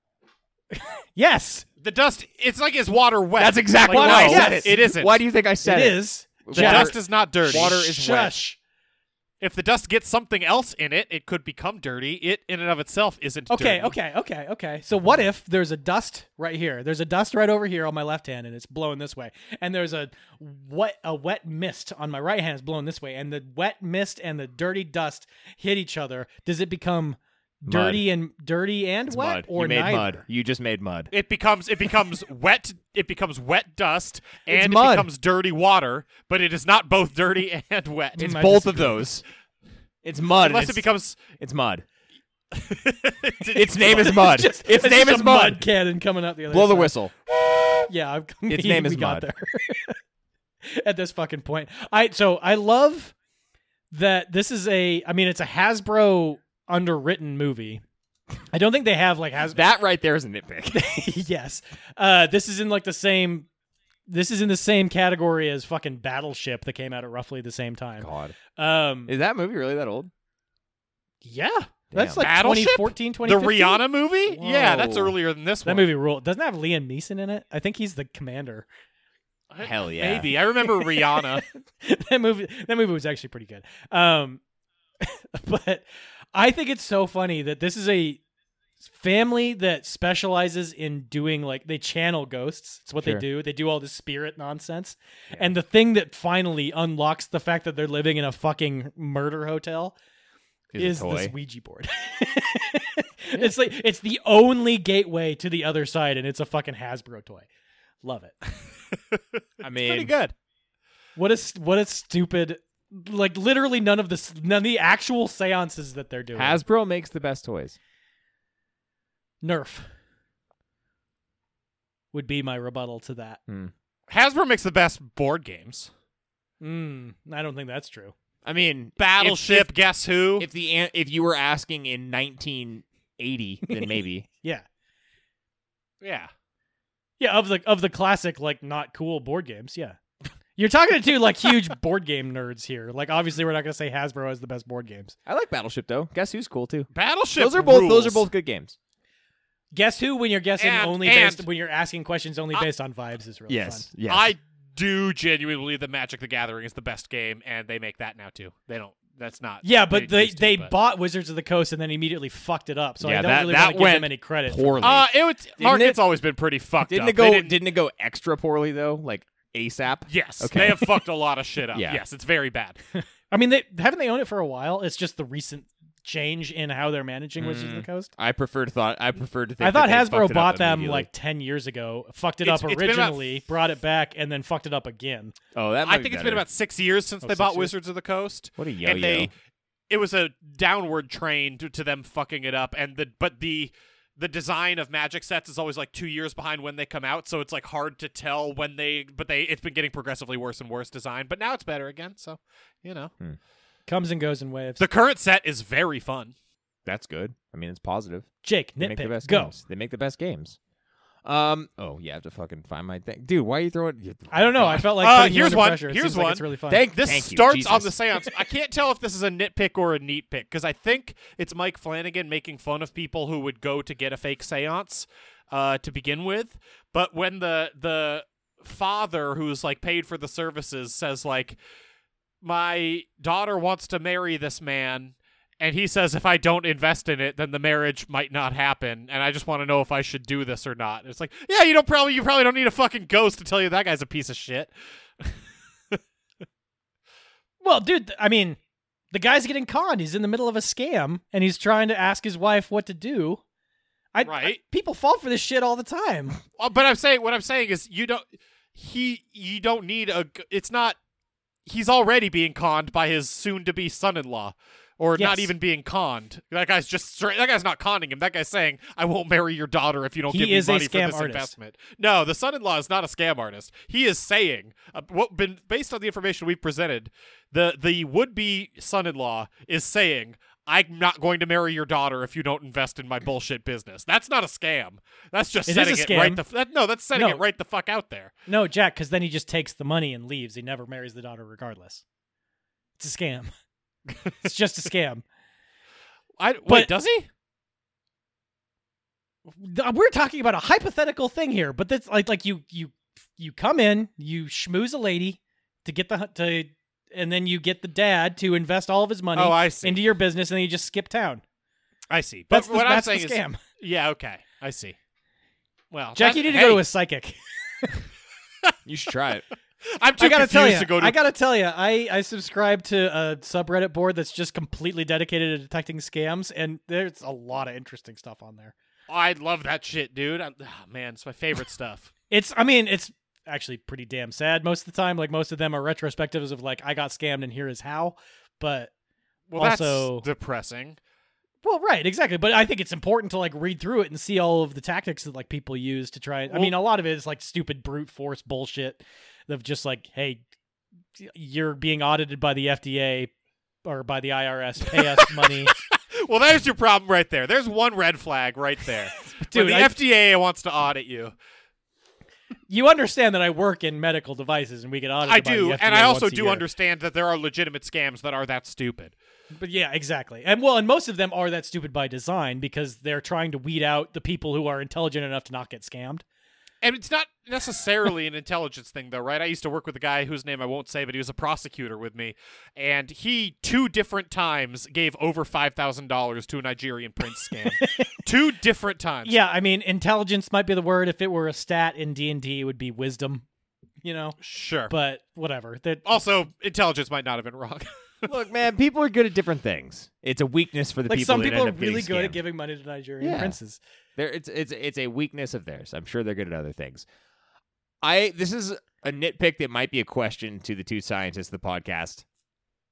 Yes, The dust, it's like, is water wet? That's exactly Like, why I no, said it. It isn't. Why do you think I said it it? is. The Jack. dust is not dirty. Water is wet. Shush. If the dust gets something else in it, it could become dirty. It, in and of itself, isn't Okay, dirty. okay, okay, okay. So what if there's a dust right here? There's a dust right over here on my left hand, and it's blowing this way. And there's a wet a wet mist on my right hand, is blowing this way. And the wet mist and the dirty dust hit each other. Does it become dirty and dirty and It's wet, mud. or you made neither? mud. You just made mud. It becomes it becomes wet. It becomes wet dust, It's and it mud. becomes dirty water. But it is not both dirty and wet. It's Mm, I both disagree. of those. It's mud. Unless and it it's, becomes. it's mud. Its name is mud. Just- its it's name just is a mud. cannon coming out the other Blow the side. whistle. Yeah, I'm, Its we- name is we got mud. there. At this fucking point, I so I love that this is a. I mean, it's a Hasbro underwritten movie. I don't think they have like Hasbro. That right there is a nitpick. Yes, uh, this is in like the same. This is in the same category as fucking Battleship that came out at roughly the same time. God. Um, Is that movie really that old? yeah, that's Damn. like Battleship? twenty fourteen, The twenty fifteen. Rihanna movie? Yeah, that's Whoa. earlier than this That one. movie ruled. Doesn't it have Liam Neeson in it? I think he's the commander. Hell yeah. Maybe. I remember Rihanna. that movie that movie was actually pretty good. Um but I think it's so funny that this is a family that specializes in doing like they channel ghosts. It's what Sure. they do. They do all this spirit nonsense. And the thing that finally unlocks the fact that they're living in a fucking murder hotel Is a is toy. this Ouija board. It's like it's the only gateway to the other side, and it's a fucking Hasbro toy. Love it. I mean, Pretty good. What a st- what a stupid Like literally none of the s- none of the actual seances that they're doing. Hasbro makes the best toys. Nerf would be my rebuttal to that. Hmm. Hasbro makes the best board games. Mm, I don't think that's true. I mean, Battleship, If, Guess Who? if, if the an- if you were asking in nineteen eighty, then maybe. Yeah. yeah. Yeah, of the of the classic like not cool board games, yeah. You're talking to like huge board game nerds here. Like obviously we're not going to say Hasbro has the best board games. I like Battleship though. Guess Who's cool too. Battleship Those are both rules. those are both good games. Guess Who when you're guessing And- only and- based when you're asking questions only I- based on vibes is really fun. Yes. I do genuinely believe that Magic the Gathering is the best game, and they make that now too. They don't. That's not. Yeah, but they used to, they but- bought Wizards of the Coast and then immediately fucked it up. So Yeah, I don't that- really that want to give went them any credit. for poorly. Uh, it was market's it- always been pretty fucked Didn't up. it go? They Didn't, didn't, it go extra poorly though? Like ASAP. Yes, Okay. they have fucked a lot of shit up. Yeah. Yes, it's very bad. I mean, they haven't they owned it for a while. It's just the recent change in how they're managing Wizards of the Coast. I preferred thought. I preferred to think. I thought that they Hasbro fucked it bought up them immediately. like ten years ago, fucked it It's- up it's been about- originally, brought it back, and then fucked it up again. Oh, that. Might I be think it's better. been about six years since Oh, they six bought years? Wizards of the Coast. What a yo-yo. And they, it was a downward train to, to them fucking it up, and the but the the design of Magic sets is always like two years behind when they come out, so it's like hard to tell when they. But they, it's been getting progressively worse and worse design, but now it's better again. So, you know, Comes and goes in waves. the current set is very fun. That's good. I mean, it's positive. Jake, They make the nitpick, best go. games. They make the best games. Um. Oh, yeah. I have to fucking find my thing, dude. Why are you throwing? I don't know. I felt like Uh, putting you here's under one. pressure. It Here's seems like one. it's really fun. Thank. This thank you, starts on Jesus. the seance. I can't tell if this is a nitpick or a neat pick because I think it's Mike Flanagan making fun of people who would go to get a fake seance uh, to begin with. But when the the father who's like paid for the services says like, my daughter wants to marry this man. And he says, if I don't invest in it, then the marriage might not happen. And I just want to know if I should do this or not. And it's like, yeah, you don't probably, you probably don't need a fucking ghost to tell you that guy's a piece of shit. Well, dude, th- I mean, the guy's getting conned. He's in the middle of a scam, and he's trying to ask his wife what to do. I, Right. I- people fall for this shit all the time. Uh, But I'm saying, what I'm saying is, you don't, he, you don't need a, g- it's not, he's already being conned by his soon-to-be son-in-law. Or not Yes. even being conned. That guy's just straight. That guy's not conning him. That guy's saying, "I won't marry your daughter if you don't He give me is a money for scam this artist. investment." No, the son-in-law is not a scam artist. He is saying, uh, what been based on the information we've presented, the the would-be son-in-law is saying, "I'm not going to marry your daughter if you don't invest in my bullshit business." That's not a scam. That's just It is setting a it right. scam. The, f- that, no, that's setting No. it right the fuck out there. No, Jack, because then he just takes the money and leaves. He never marries the daughter regardless. It's a scam. It's just a scam. I wait, But- does he? Th- We're talking about a hypothetical thing here, but that's like like you you you come in, you schmooze a lady to get the hu- to, and then you get the dad to invest all of his money Oh, I see. into your business, and then you just skip town. I see. But That's the, what that's I'm the saying scam. is, yeah, okay, I see. Well, Jack, that- you need to hey, go to a psychic. You should try it. I'm too I gotta tell confused you, to go to. I gotta tell you, I I subscribe to a subreddit board that's just completely dedicated to detecting scams, and there's a lot of interesting stuff on there. I love that shit, dude. I, oh, man, it's my favorite stuff. It's, I mean, it's actually pretty damn sad most of the time. Like most of them are retrospectives of like, I got scammed and here is how. But Well, Also- that's depressing. well, right, exactly. But I think it's important to like read through it and see all of the tactics that like people use to try. I Well- mean, a lot of it is like stupid brute force bullshit of just like, hey, you're being audited by the F D A or by the I R S. Pay us money. Well, there's your problem right there. There's one red flag right there. Dude, When the I- F D A wants to audit you. You understand that I work in medical devices and we get audited I by do, the F D A and I also once a do year. understand that there are legitimate scams that are that stupid. But yeah, exactly. And well, and most of them are that stupid by design because they're trying to weed out the people who are intelligent enough to not get scammed. And it's not necessarily an intelligence thing, though, right? I used to work with a guy whose name I won't say, but he was a prosecutor with me. And he, two different times, gave over five thousand dollars to a Nigerian prince scam. Two different times. Yeah, I mean, intelligence might be the word. If it were a stat in D and D, it would be wisdom, you know? Sure. But whatever. That Also, intelligence might not have been wrong. Look, man, people are good at different things. It's a weakness for the like people some that people are end up getting really good at scammed. giving money to Nigerian Yeah. princes. There, it's it's it's a weakness of theirs. I'm sure they're good at other things. I this is a nitpick that might be a question to the two scientists of the podcast.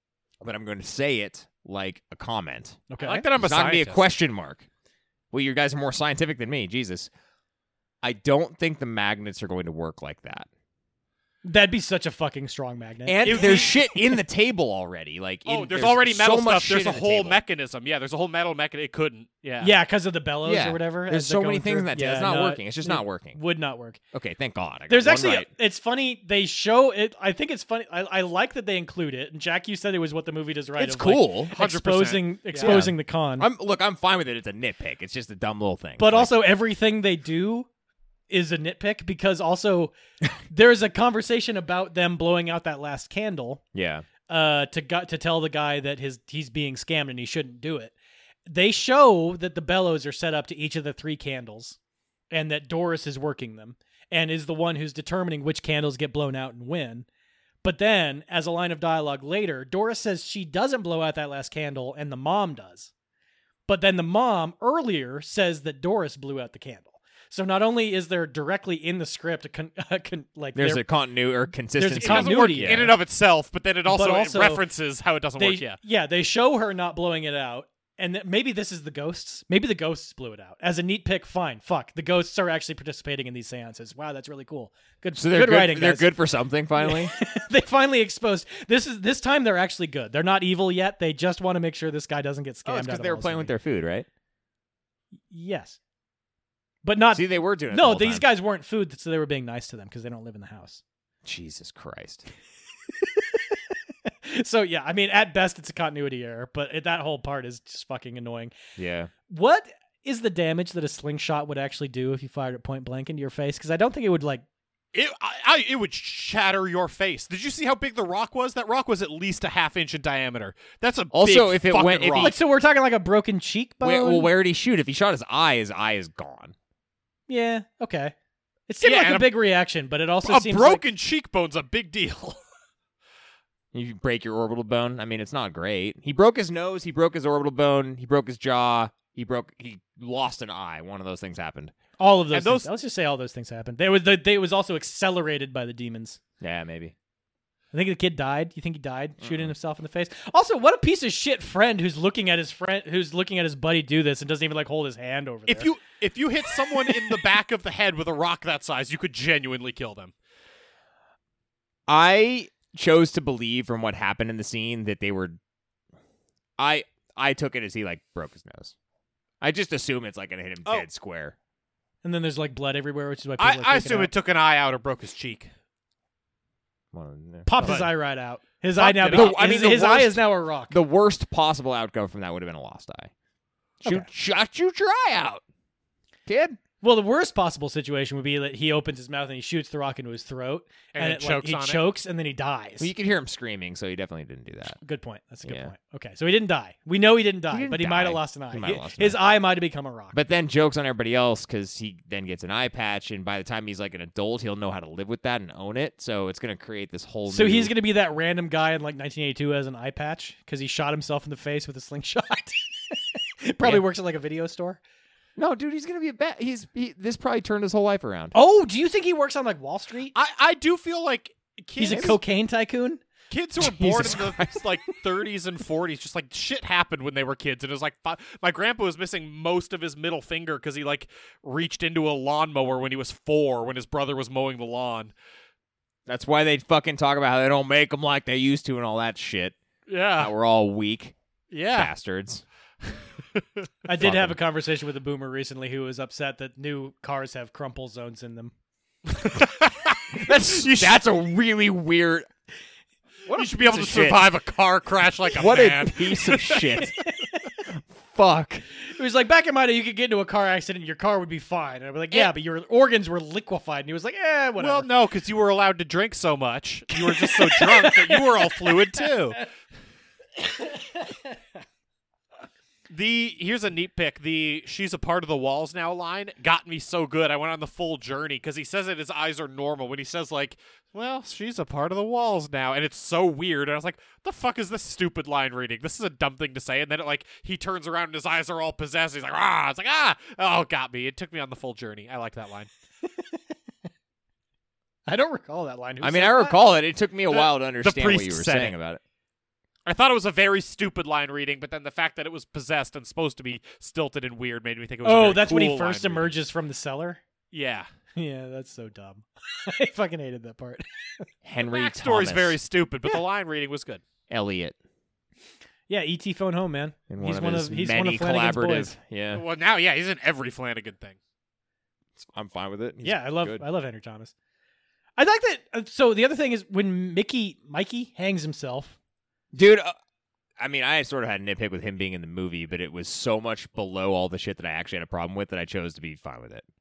but I'm going to say it like a comment. Okay. I like that I'm a It's not going to be a scientist. question mark. Well, you guys are more scientific than me. Jesus. I don't think the magnets are going to work like that. That'd be such a fucking strong magnet. And It- there's shit in the table already. Like, Oh, in- there's, already metal so much stuff. There's shit a in the whole table. mechanism. Yeah, there's a whole metal mechanism. It couldn't. Yeah. yeah, because of the bellows Yeah. or whatever. There's as they're so many going things through. in that table. Yeah, It's not no, working. It's just it not working. Would not work. Okay, thank God. I got There's one actually, right. it's funny. They show it. I think it's funny. I, I like that they include it. And Jack, you said it was what the movie does right. It's of, like, cool. one hundred percent. exposing exposing the con. I'm look. I'm fine with it. It's a nitpick. It's just a dumb little thing. But Like, also everything they do is a nitpick because also there's a conversation about them blowing out that last candle yeah, uh to gu- to tell the guy that his he's being scammed and he shouldn't do it. They show that the bellows are set up to each of the three candles and that Doris is working them and is the one who's determining which candles get blown out and when. But then as a line of dialogue later, Doris says she doesn't blow out that last candle and the mom does. But then the mom earlier says that Doris blew out the candle. So not only is there directly in the script a con- a con- like there's there- a continuity or consistency. It doesn't work continuity, in and of itself, but then it also, But also it references how it doesn't they, work. Yeah. they show her not blowing it out, and th- maybe this is the ghosts. Maybe the ghosts blew it out. As a neat pick, fine, fuck. The ghosts are actually participating in these seances. Wow, that's really cool. Good, So they're good, good. writing. they're guys. good for something. Finally, They finally exposed this is this time they're actually good. They're not evil yet. They just want to make sure this guy doesn't get scammed. oh, it's out because of they were all playing his with their food, right? money. Yes, but not. See, they were doing it. the no, whole these time. guys weren't food, so they were being nice to them because they don't live in the house. Jesus Christ. So yeah, I mean, at best it's a continuity error, but it, that whole part is just fucking annoying. Yeah. What is the damage that a slingshot would actually do if you fired it point blank into your face? Because I don't think it would like. It, I, I, it would shatter your face. Did you see how big the rock was? That rock was at least a half inch in diameter. That's a Also, big if it fucking went- if he- rock. Like, so we're talking like a broken cheekbone. Where, well, where did he shoot? If he shot his eye, his eye is gone. Yeah. Okay. It seemed Yeah, like and a a- big reaction, but it also a seems broken cheekbone's a big deal. You break your orbital bone. I mean, it's not great. He broke his nose. He broke his orbital bone. He broke his jaw. He broke. He lost an eye. One of those things happened. like all of those. and those- things, let's just say all those things happened. They was the, they, it was also accelerated by the demons. Yeah, maybe. I think the kid died. You think he died shooting himself in the face? Also, what a piece of shit friend who's looking at his friend who's looking at his buddy do this and doesn't even like hold his hand over If there. you if you hit someone in the back of the head with a rock that size, you could genuinely kill them. I chose to believe from what happened in the scene that they were. I I took it as he like broke his nose. I just assume it's like gonna hit him Oh. dead square. And then there's like blood everywhere, which is why people I, are I freaking assume out. it took an eye out or broke his cheek. Well, no. popped his But- eye right out. His Popped eye now. it Became, out. I mean, his, the his eye worst- is now a rock. The worst possible outcome from that would have been a lost eye. Shoot, Okay. shot you your eye out, kid. Well, the worst possible situation would be that he opens his mouth and he shoots the rock into his throat, And and, it it, like, chokes he on it. chokes, and then he dies. Well, you could hear him screaming, so he definitely didn't do that. Good point. That's a good Yeah. point. Okay, so he didn't die. We know he didn't die, didn't but he die. might have lost an eye. He might have lost an his eye. eye might have become a rock. But then jokes on everybody else because he then gets an eye patch, and by the time he's like an adult, he'll know how to live with that and own it. So it's going to create this whole. so new... he's going to be that random guy in like nineteen eighty-two who has an eye patch because he shot himself in the face with a slingshot. Probably Yeah. works at like a video store. No, dude, he's going to be a bat. He's he, this probably turned his whole life around. Oh, do you think he works on like Wall Street? I, I do feel like kids, He's a cocaine tycoon. kids who were born Jesus in the Christ. like thirties and forties, just like shit happened when they were kids, and it was like fi- my grandpa was missing most of his middle finger because he like reached into a lawnmower when he was four when his brother was mowing the lawn. That's why they fucking talk about how they don't make them like they used to and all that shit. Yeah, How we're all weak yeah. bastards. I did Fuck have him. a conversation with a boomer recently who was upset that new cars have crumple zones in them. That's that's a really weird. What You a should be able to piece of shit. survive a car crash like a What man. a piece of shit. Fuck. It was like back in my day, you could get into a car accident and your car would be fine. And I'd be like, yeah, Yeah. but your organs were liquefied. And he was like, eh, whatever. Well, no, because you were allowed to drink so much. You were just so drunk that you were all fluid too. The here's a neat pick. The "she's a part of the walls now" line got me so good. I went on the full journey because he says that his eyes are normal when he says like, "Well, she's a part of the walls now," and it's so weird. And I was like, "The fuck is this stupid line reading? This is a dumb thing to say." And then it like he turns around and his eyes are all possessed. He's like, "Ah!" It's like, "Ah!" Oh, it got me. It took me on the full journey. I like that line. I don't recall that line. Who I mean, said I that? recall it. It took me a The- while to understand what priest you were said saying it. about it. I thought it was a very stupid line reading, but then the fact that it was possessed and supposed to be stilted and weird made me think it was a Oh, very that's when he cool first line reading. emerges from the cellar? Yeah. Yeah, that's so dumb. I fucking hated that part. Henry Backstory's Thomas very stupid, but Yeah. the line reading was good. Elliot. Yeah, E T Phone Home, man. In he's one one of of his he's many one of Flanagan's collaborative. boys. Yeah, Well, now, yeah, he's in every Flanagan thing. I'm fine with it. He's yeah, I love good. I love Henry Thomas. I like that. Uh, so the other thing is when Mickey Mikey hangs himself. Dude, uh, I mean, I sort of had a nitpick with him being in the movie, but it was so much below all the shit that I actually had a problem with that I chose to be fine with it.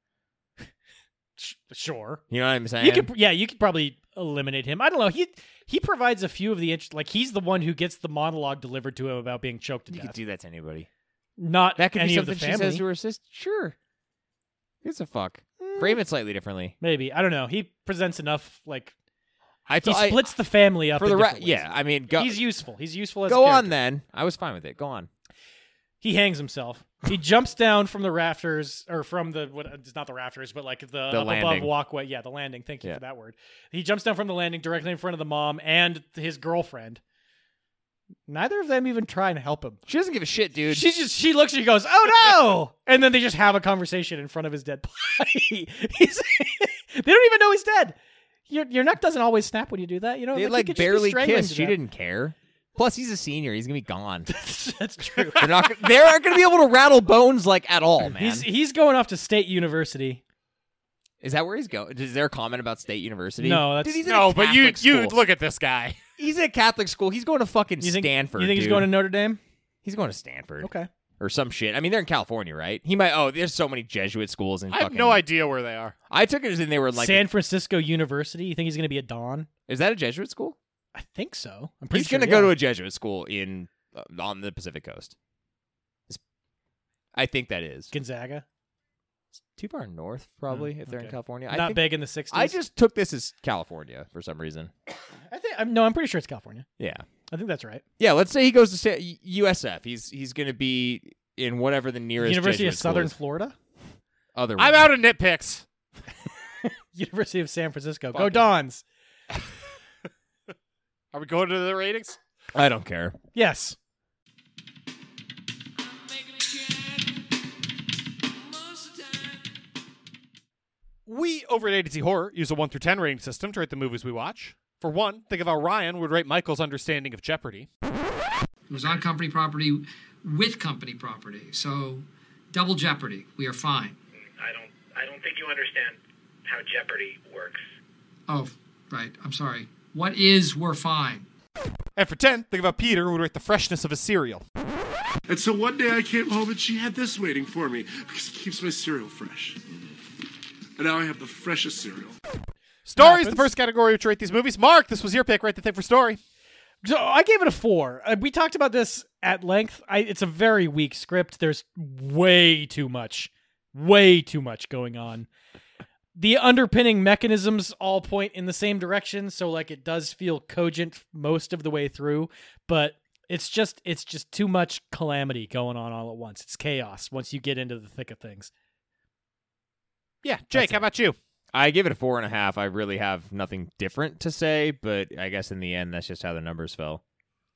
Sh- Sure, You know what I'm saying? you could yeah you could probably eliminate him. I don't know. He he provides a few of the int- like he's the one who gets the monologue delivered to him about being choked to You death. could do that to anybody. Not That could any be of the something she family. says to her sister. Sure. It's a fuck. Mm, Frame it slightly differently. Maybe I don't know. He presents enough like I he t- I- splits the family up for in the re- different ways. yeah. I mean, go He's useful. He's useful as go a on character. then. I was fine with it. Go on. He hangs himself. He jumps down from the rafters, or from the what? It's not the rafters, but like the, The up above landing. walkway. Yeah, the landing. Thank you Yeah. for that word. He jumps down from the landing directly in front of the mom and his girlfriend. Neither of them even try and help him. She doesn't give a shit, dude. She just she looks and she goes, "Oh no!" And then they just have a conversation in front of his dead body. He's, they don't even know he's dead. Your your neck doesn't always snap when you do that. You know, they you like could just be barely strangling kissed. to She death. didn't care. Plus, he's a senior. He's gonna be gone. That's true. They're not. They aren't gonna be able to rattle bones like at all, man. He's he's going off to State University. Is that where he's going? Is there a comment about State University? No, that's Dude, he's in No, a but you Catholic you school. look at this guy. He's in a Catholic school. He's going to fucking You think, Stanford. You think he's dude. going to Notre Dame? He's going to Stanford. Okay. Or some shit. I mean, they're in California, right? He might. Oh, there's so many Jesuit schools in I have fucking. no idea where they are. I took it as in they were like. San Francisco University. You think he's going to be a Don? Is that a Jesuit school? I think so. I'm pretty He's sure. going to yeah. go to a Jesuit school in uh, on the Pacific Coast. It's- I think that is Gonzaga. It's too far north, probably, if they're in okay. California. I Not think, big in the sixties. I just took this as California for some reason. I think. I'm, no, I'm pretty sure it's California. Yeah. I think that's right. Yeah, let's say he goes to Sa- U S F. He's he's going to be in whatever the nearest University Jesuit of school Southern is. Florida. Other I'm one. out of nitpicks. University of San Francisco. Go Fucking- Dons. Are we going to the ratings? I don't care. Yes. We over at A to Z Horror use a one through ten rating system to rate the movies we watch. For one, think of how Ryan would rate Michael's understanding of Jeopardy. It was on company property with company property. So double jeopardy. We are fine. I don't I don't think you understand how Jeopardy works. Oh, right. I'm sorry. What is we're fine? And for ten, think of how Peter would rate the freshness of his cereal. And so one day I came home and she had this waiting for me because it keeps my cereal fresh. And now I have the freshest cereal. Story is the Happens. first category to rate these movies. Mark, this was your pick. Rate the thing for story. So I gave it a four. Uh, we talked about this at length. I, it's a very weak script. There's way too much, way too much going on. The underpinning mechanisms all point in the same direction, so like it does feel cogent most of the way through, but it's just it's just too much calamity going on all at once. It's chaos once you get into the thick of things. Yeah, Jake, That's how it. about you? I give it a four and a half. I really have nothing different to say, but I guess in the end, that's just how the numbers fell.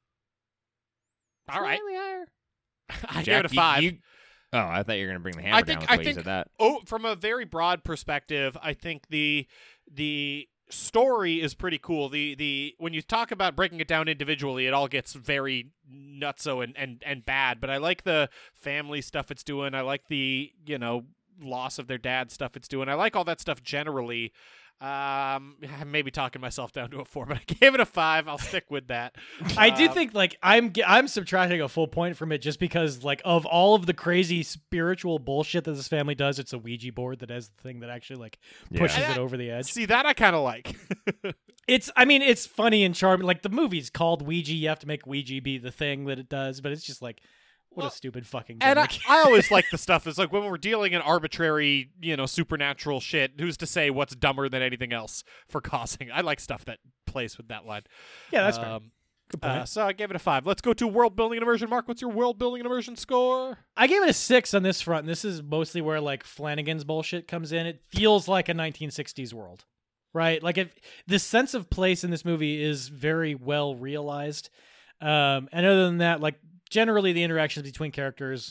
All right. Slightly higher. I Jack, gave it a you- five. you- oh, I thought you were going to bring the hammer I think down with I the way you think said that. oh, from a very broad perspective, I think the the story is pretty cool. The the when you talk about breaking it down individually, it all gets very nutso and, and, and bad. But I like the family stuff it's doing. I like the, you know, loss of their dad stuff it's doing. I like all that stuff generally. Um, I'm maybe talking myself down to a four, but I gave it a five. I'll stick with that. I do Um, think like I'm ge- I'm subtracting a full point from it just because like of all of the crazy spiritual bullshit that this family does, it's a Ouija board that has the thing that actually like pushes Yeah. it over the edge. See, that I kind of like. It's I mean it's funny and charming. Like the movie's called Ouija, you have to make Ouija be the thing that it does, but it's just like what Well, a stupid fucking And I, gimmick. I always like the stuff that's like when we're dealing in arbitrary, you know, supernatural shit, who's to say what's dumber than anything else for causing? I like stuff that plays with that line. yeah, that's fair. Um, Good point. uh, so I gave it a five. Let's go to world building and immersion. Mark, what's your world building and immersion score? I gave it a six on this front. And this is mostly where like Flanagan's bullshit comes in. It feels like a nineteen sixties world, right? Like if the sense of place in this movie is very well realized. Um, and other than that, like generally the interactions between characters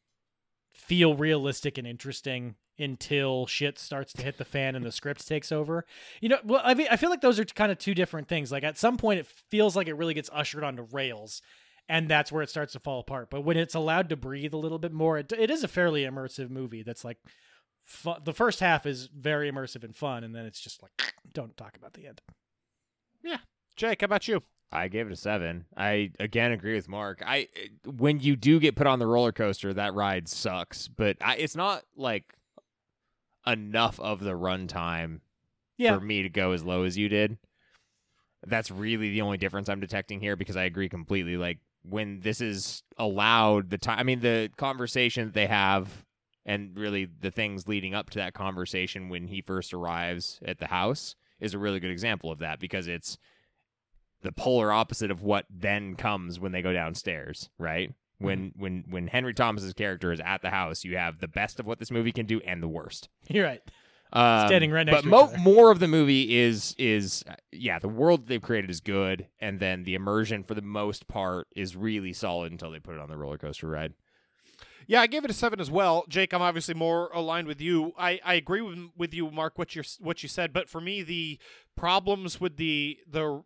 feel realistic and interesting until shit starts to hit the fan and the script takes over. You know, well, I mean, I feel like those are kind of two different things. Like at some point, it feels like it really gets ushered onto rails, and that's where it starts to fall apart. But when it's allowed to breathe a little bit more, it, it is a fairly immersive movie. That's like fu- the first half is very immersive and fun, and then it's just like don't talk about the end. Yeah, Jake, how about you? I gave it a seven. I again agree with Mark. I when you do get put on the roller coaster, that ride sucks, but I, it's not like enough of the runtime Yeah. for me to go as low as you did. That's really the only difference I'm detecting here, because I agree completely. Like when this is allowed, the time, I mean, the conversation that they have, and really the things leading up to that conversation when he first arrives at the house is a really good example of that, because it's the polar opposite of what then comes when they go downstairs, right? When mm-hmm. when when Henry Thomas's character is at the house, you have the best of what this movie can do and the worst. You're right. Um, Standing right next but to mo- each other. more of the movie is is yeah, the world they've created is good, and then the immersion for the most part is really solid until they put it on the roller coaster ride. Yeah, I gave it a seven as well. Jake, I'm obviously more aligned with you. I, I agree with with you, Mark, what you what you said. But for me, the problems with the the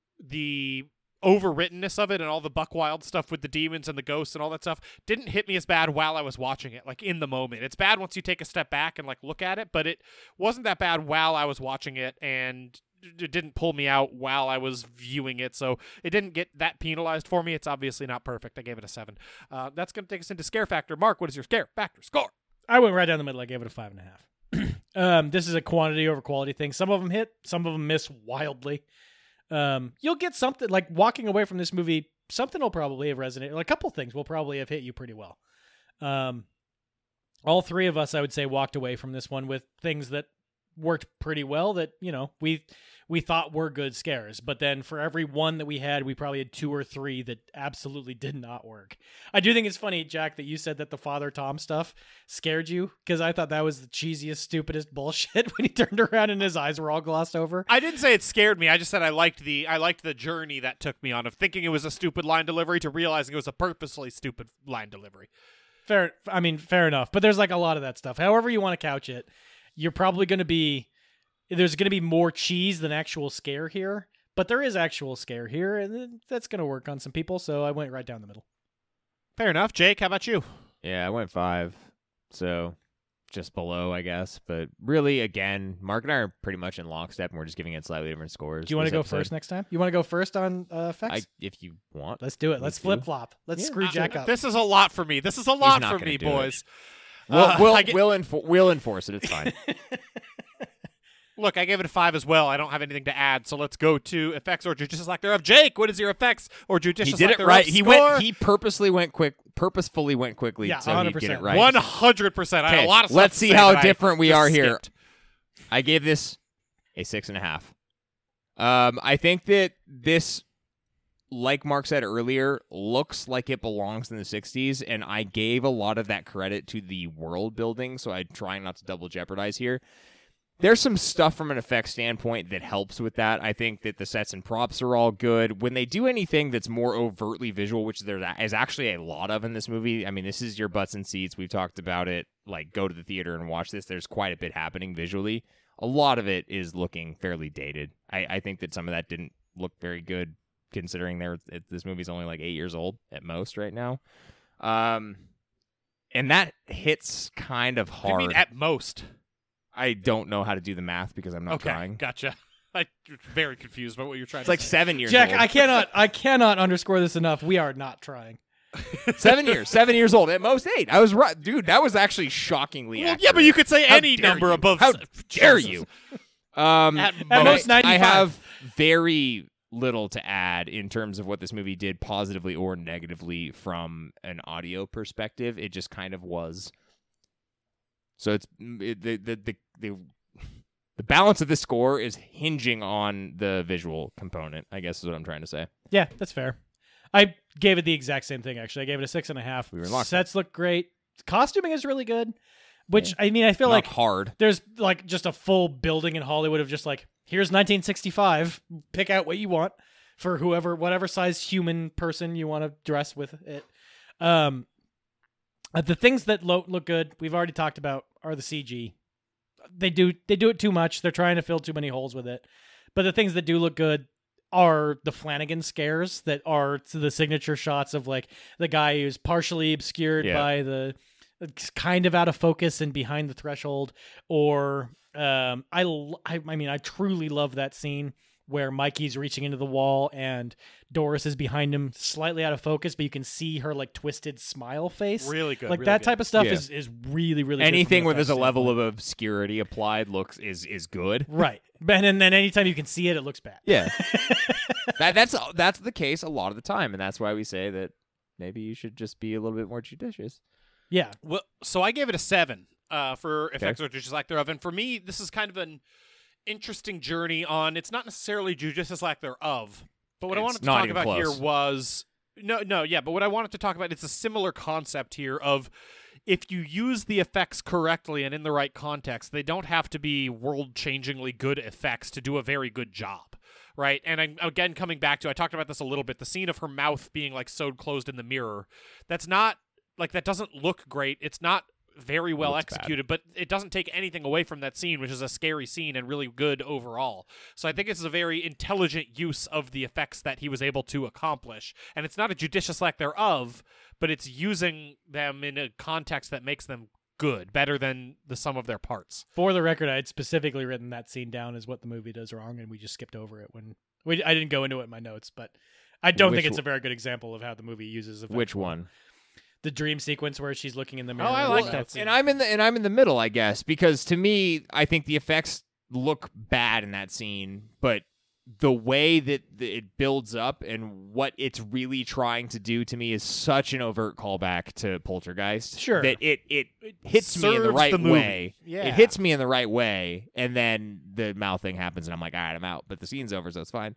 the overwrittenness of it and all the buck wild stuff with the demons and the ghosts and all that stuff didn't hit me as bad while I was watching it, like in the moment. It's bad once you take a step back and like look at it, but it wasn't that bad while I was watching it, and it didn't pull me out while I was viewing it, so it didn't get that penalized for me. It's obviously not perfect. I gave it a seven. Uh, that's going to take us into scare factor. Mark, what is your scare factor score? I went right down the middle. I gave it a five and a half. um, this is a quantity over quality thing. Some of them hit, some of them miss wildly. Um, you'll get something like walking away from this movie. Something will probably have resonated. Like a couple things will probably have hit you pretty well. Um, all three of us, I would say, walked away from this one with things that worked pretty well, that, you know, we we thought were good scares. But then for every one that we had, we probably had two or three that absolutely did not work. I do think it's funny, Jack, that you said that the Father Tom stuff scared you, because I thought that was the cheesiest, stupidest bullshit when he turned around and his eyes were all glossed over. I didn't say it scared me. I just said I liked the I liked the journey that took me on, of thinking it was a stupid line delivery to realizing it was a purposely stupid line delivery. Fair. I mean, fair enough. But there's like a lot of that stuff. However you want to couch it, you're probably going to be, there's going to be more cheese than actual scare here, but there is actual scare here, and that's going to work on some people, so I went right down the middle. Fair enough. Jake, how about you? Yeah, I went five, so just below, I guess. But really, again, Mark and I are pretty much in lockstep, and we're just giving it slightly different scores. Do you want to this go episode. first next time? You want to go first on uh, effects? I, if you want. Let's do it. Let's do. flip-flop. Let's Yeah. screw Jack up. This is a lot for me. This is a lot not for gonna me, do it. boys. We'll, Uh, we'll, I get- we'll, enfor- we'll enforce it. It's fine. Look, I gave it a five as well. I don't have anything to add, so let's go to effects or judicious lack thereof. Jake, what is your effects or judicious He did lack it thereof right. He score? went. He purposely went quick. Purposefully went quickly. Yeah, so he'd get it one hundred percent. right. One hundred percent. I had Okay, a lot of stuff let's to see say how that I different we just are here. skipped. I gave this a six and a half. Um, I think that this, like Mark said earlier, looks like it belongs in the sixties, and I gave a lot of that credit to the world building, so I'm trying not to double jeopardize here. There's some stuff from an effects standpoint that helps with that. I think that the sets and props are all good. When they do anything that's more overtly visual, which there is actually a lot of in this movie, I mean, this is your butts and seats. We've talked about it. Like, go to the theater and watch this. There's quite a bit happening visually. A lot of it is looking fairly dated. I, I think that some of that didn't look very good, considering there it, this movie's only like eight years old at most right now. Um, and that hits kind of What hard. do you mean at most? I don't know how to do the math because I'm not Okay, trying. gotcha. I'm very confused about what you're trying It's to like say. seven years Jack, old. I cannot, I cannot underscore this enough. We are not trying. seven years. Seven years old. At most eight. I was right. Dude, that was actually shockingly Well, accurate. yeah, but you could say How any dare number you? above. How s- dare Jesus. you? Um, At At most most I ninety-five. have very little to add in terms of what this movie did positively or negatively from an audio perspective. It just kind of was. So it's it, the, the the the the balance of this score is hinging on the visual component, I guess is what I'm trying to say. Yeah, that's fair. I gave it the exact same thing, actually. I gave it a six and a half. We were in lockstep. Sets look great. Costuming is really good, which, I mean, I feel Not like hard. there's like just a full building in Hollywood of just like, here's nineteen sixty-five. Pick out what you want. for whoever, whatever size human person you want to dress with it. Um, uh, the things that lo- look good, we've already talked about, are the C G. They do they do it too much. They're trying to fill too many holes with it. But the things that do look good are the Flanagan scares that are the signature shots of like the guy who's partially obscured Yeah. by the kind of out of focus and behind the threshold, or um, I, l- I I mean I truly love that scene where Mikey's reaching into the wall and Doris is behind him, slightly out of focus, but you can see her like twisted smile face. Really good. Like really that good. type of stuff Yeah. is, is really really good from Anything an where there's a effects level standpoint. of obscurity applied looks is is good. Right. And then, then anytime you can see it, it looks bad. Yeah. that that's that's the case a lot of the time, and that's why we say that maybe you should just be a little bit more judicious. Yeah. Well, so I gave it a seven uh, for effects or just lack thereof, and for me, this is kind of an interesting journey on. It's not necessarily judicious lack thereof, but what I It's wanted to not talk even about close. here was no, no, yeah. But what I wanted to talk about, it's a similar concept here of if you use the effects correctly and in the right context, they don't have to be world-changingly good effects to do a very good job. Right. And I'm again coming back to, I talked about this a little bit, the scene of her mouth being like sewed closed in the mirror. That's not like, that doesn't look great. It's not very well Looks bad. executed, but it doesn't take anything away from that scene, which is a scary scene and really good overall. So I think this is a very intelligent use of the effects that he was able to accomplish. And it's not a judicious lack thereof, but it's using them in a context that makes them good, better than the sum of their parts. For the record, I had specifically written that scene down as what the movie does wrong, and we just skipped over it when we. I didn't go into it in my notes, but I don't Which think it's a w- very good example of how the movie uses effects. Which one? The dream sequence where she's looking in the mirror. I like Well, that scene. And I'm in the and I'm in the middle, I guess, because to me, I think the effects look bad in that scene, but the way that the, it builds up and what it's really trying to do to me is such an overt callback to Poltergeist. Sure. That it it hits me in the serves right the movie. way. Yeah. It hits me in the right way, and then the mouth thing happens, and I'm like, all right, I'm out. But the scene's over, so it's fine.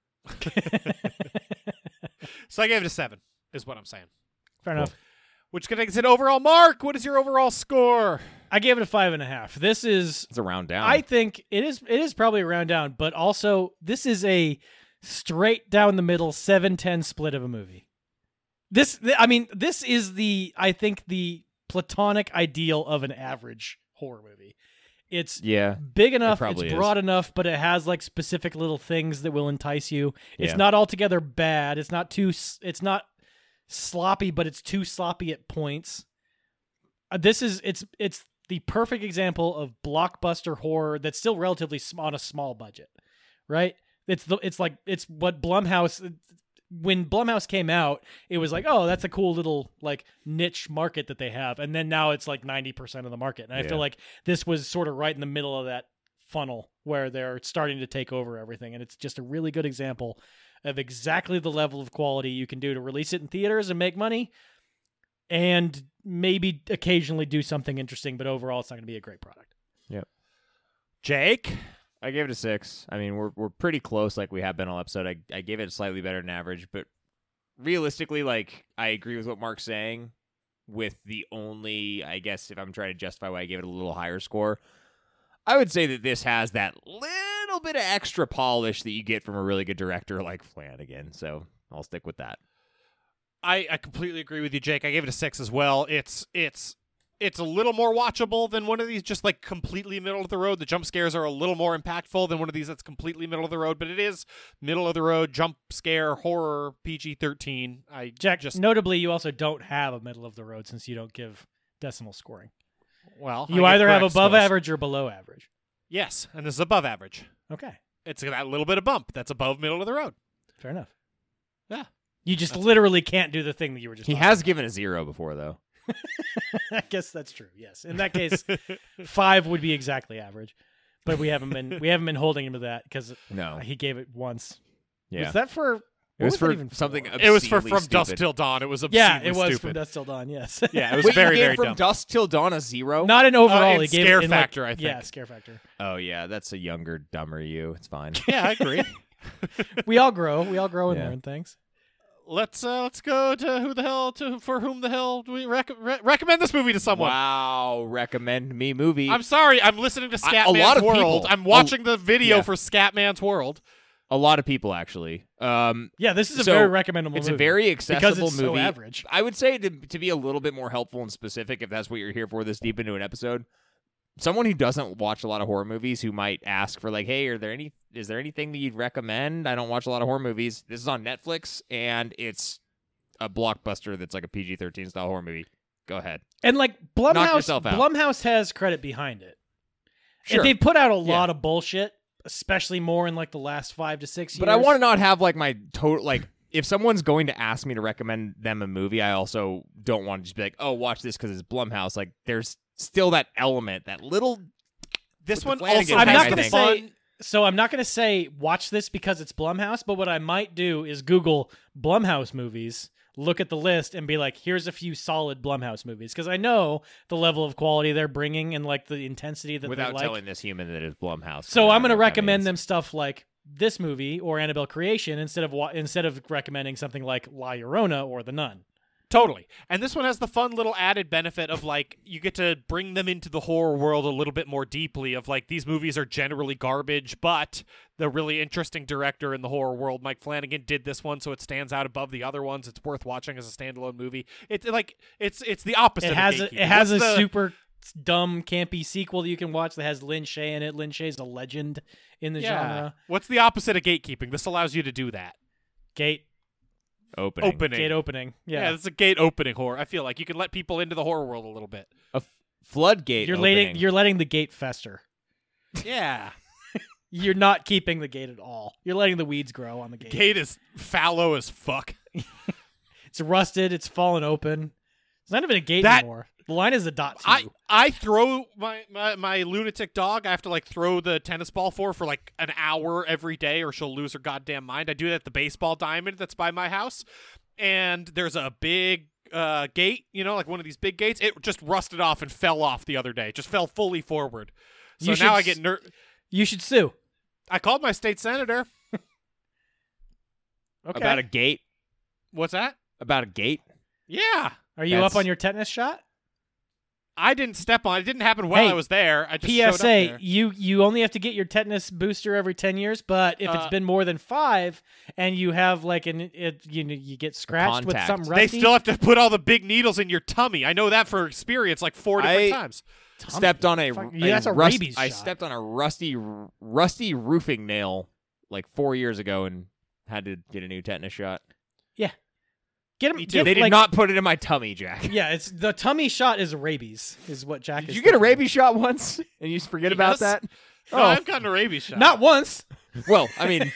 So I gave it a seven, is what I'm saying. Fair enough. Which takes it overall. Mark, what is your overall score? I gave it a five and a half. This is, It's a round down. I think it is. It is probably a round down, but also this is a straight down the middle seven ten split of a movie. This, th- I mean, this is the, I think the platonic ideal of an average horror movie. It's yeah. big enough, it's probably is. broad enough, but it has like specific little things that will entice you. It's Yeah. not altogether bad. It's not too. s- It's not sloppy, but it's too sloppy at points. Uh, this is it's it's the perfect example of blockbuster horror that's still relatively sm- on a small budget, right? It's the it's like it's what Blumhouse. When Blumhouse came out, it was like, oh, that's a cool little like niche market that they have, and then now it's like ninety percent of the market. And I Yeah. feel like this was sort of right in the middle of that funnel where they're starting to take over everything, and it's just a really good example of exactly the level of quality you can do to release it in theaters and make money, and maybe occasionally do something interesting. But overall, it's not going to be a great product. Jake? I gave it a six. I mean, we're we're pretty close, like we have been all episode. I I gave it slightly better than average, but realistically, like I agree with what Mark's saying. With the only, I guess, if I'm trying to justify why I gave it a little higher score, I would say that this has that little bit of extra polish that you get from a really good director like Flanagan. So I'll stick with that. I, I completely agree with you, Jake. I gave it a six as well. It's it's it's a little more watchable than one of these just like completely middle of the road. The jump scares are a little more impactful than one of these that's completely middle of the road, but it is middle of the road jump scare horror P G thirteen. I Jack, just notably, you also don't have a middle of the road since you don't give decimal scoring. well, You I give either have correct above scores. average or below average. Yes, and this is above average. Okay, It's that little bit of bump that's above middle of the road. fair enough. Yeah. You just literally can't do the thing that you were just He talking has given a zero before, though. I guess that's true. Yes. In that case, five would be exactly average. But we haven't been we haven't been holding him to that because No. he gave it once. Yeah. Was that for? It what was that for even something for? It was for obscenely From Dusk stupid. Till Dawn. It was Yeah, obscenely it was stupid. from Dusk Till Dawn. Yes. Yeah, it was Wait, very you gave very from dumb. Dusk Till Dawn a zero? Not in overall. in he gave scare it in like- factor, I think. Yeah, scare factor. Oh yeah, that's a younger, dumber you. It's fine. Yeah, I agree. We all grow. We all grow and Yeah. learn things. let's uh, let's go to who the hell to for whom the hell do we rec- re- recommend this movie to someone? Wow, recommend me movie. I'm sorry, I'm listening to I- a Scatman's lot of World. people- I'm watching the video yeah. for Scatman's World. A lot of people actually. Um, Yeah, this is a so very recommendable it's movie. a very accessible because it's movie. so average. I would say to to be a little bit more helpful and specific, if that's what you're here for, this deep into an episode. Someone who doesn't watch a lot of horror movies, who might ask for like, "Hey, are there any? Is there anything that you'd recommend?" I don't watch a lot of horror movies. This is on Netflix, and it's a blockbuster that's like a P G thirteen style horror movie. Go ahead. And like Blumhouse, yourself out. Blumhouse has credit behind it. Sure. And they've put out a Yeah. lot of bullshit, especially more in like the last five to six years. But I want to not have like my total like. If someone's going to ask me to recommend them a movie, I also don't want to just be like, "Oh, watch this because it's Blumhouse." Like, there's still that element, that little. This With the one Flanagan also I'm thing, not I going to think. say. fun. So I'm not going to say watch this because it's Blumhouse. But what I might do is Google Blumhouse movies, look at the list, and be like, "Here's a few solid Blumhouse movies," because I know the level of quality they're bringing and like the intensity that Without they like. telling this human that it's Blumhouse. So I'm going to Whatever that recommend means. them stuff like this movie or Annabelle Creation instead of wa- instead of recommending something like La Llorona or The Nun. Totally. And this one has the fun little added benefit of like you get to bring them into the horror world a little bit more deeply of like these movies are generally garbage, but the really interesting director in the horror world, Mike Flanagan, did this one so it stands out above the other ones. It's worth watching as a standalone movie. It's like it's it's the opposite It of has a, gatekeeping. it has What's a the- super dumb campy sequel that you can watch that has Lin Shaye in it. Lin Shaye's a legend in the yeah. genre. What's the opposite of gatekeeping? This allows you to do that. Gate opening. Opening. gate opening. Yeah, Yeah. it's a gate opening horror. I feel like you can let people into the horror world a little bit. A f- floodgate. You're opening. letting you're letting the gate fester. Yeah. You're not keeping the gate at all. You're letting the weeds grow on the gate. Gate is fallow as fuck. It's rusted. It's fallen open. It's not even a gate That- anymore. The line is a dot to I, you. I throw my, my, my lunatic dog, I have to like throw the tennis ball for for like an hour every day or she'll lose her goddamn mind. I do that at the baseball diamond that's by my house. And there's a big uh, gate, you know, like one of these big gates. It just rusted off and fell off the other day. It just fell fully forward. So You now I should get s- ner- You should sue. I called my state senator. Okay. About a gate. What's that? About a gate. Yeah. Are you That's- up on your tetanus shot? I didn't step on it. It didn't happen while Hey, I was there. I just P showed S up A, there. you you only have to get your tetanus booster every ten years, but if Uh, it's been more than five and you have like an it you know, you get scratched with contact. something They rusty. still have to put all the big needles in your tummy. I know that for experience like four different I- times. Stepped on a, Fuck- a yeah, that's a rust- rabies I shot. stepped on a rusty, rusty roofing nail like four years ago and had to get a new tetanus shot. Get him. Me too. Get, They did like- not put it in my tummy, Jack. Yeah, it's the tummy shot is rabies, is what Jack Did is. you get a thinking. rabies shot once and you just forget about Yes. that? No, Oh, I've gotten a rabies shot. Not once, well, I mean,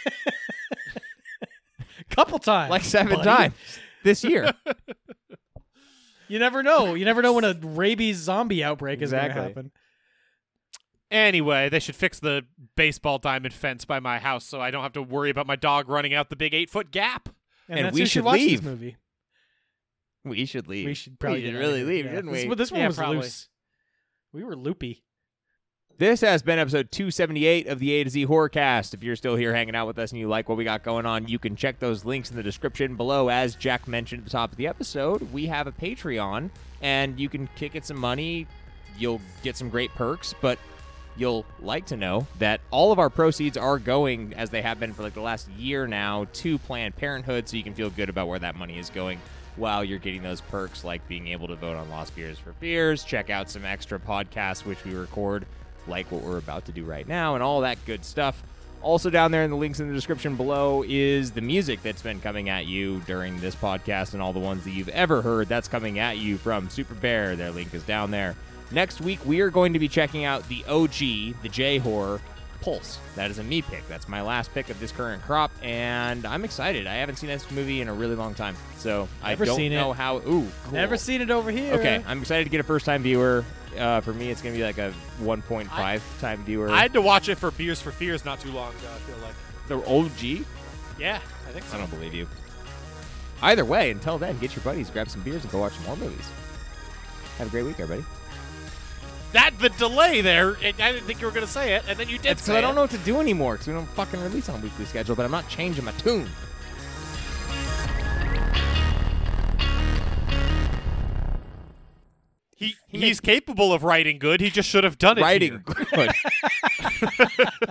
couple times. like seven buddy. times this year. You never know. You never know when a rabies zombie outbreak is going Exactly. to happen. Anyway, they should fix the baseball diamond fence by my house so I don't have to worry about my dog running out the big eight foot gap. And, And that's we who should watch leave. this movie. We should leave. We should probably we should get out of really here. leave, Yeah. didn't This, we? but this one Yeah, was probably. loose. We were loopy. This has been episode two seventy-eight of the A to Z Horrorcast. If you're still here hanging out with us and you like what we got going on, you can check those links in the description below. As Jack mentioned at the top of the episode, we have a Patreon, and you can kick it some money. You'll get some great perks, but you'll like to know that all of our proceeds are going, as they have been for like the last year now, to Planned Parenthood, so you can feel good about where that money is going while you're getting those perks like being able to vote on Lost Beers for Beers, check out some extra podcasts which we record, like what we're about to do right now, and all that good stuff. Also down there in the links in the description below is the music that's been coming at you during this podcast and all the ones that you've ever heard. That's coming at you from Super Bear. Their link is down there. Next week, we are going to be checking out the O G, the J-Horror, Pulse. That is a me pick. That's my last pick of this current crop, and I'm excited. I haven't seen this movie in a really long time, so Never I don't seen it. know how... Ooh, cool. Never seen it over here. Okay, I'm excited to get a first-time viewer. Uh, for me, it's going to be like a one point five time viewer. I had to watch it for Beers for Fears not too long ago, I feel like. the O G? Yeah, I think I so. don't believe you. Either way, until then, get your buddies, grab some beers, and go watch some more movies. Have a great week, everybody. That, the delay there, I I didn't think you were going to say it, and then you did That's say because I don't it. know what to do anymore, because we don't fucking release on weekly schedule, but I'm not changing my tune. He, he's capable of writing good. He just should have done it Writing here. good.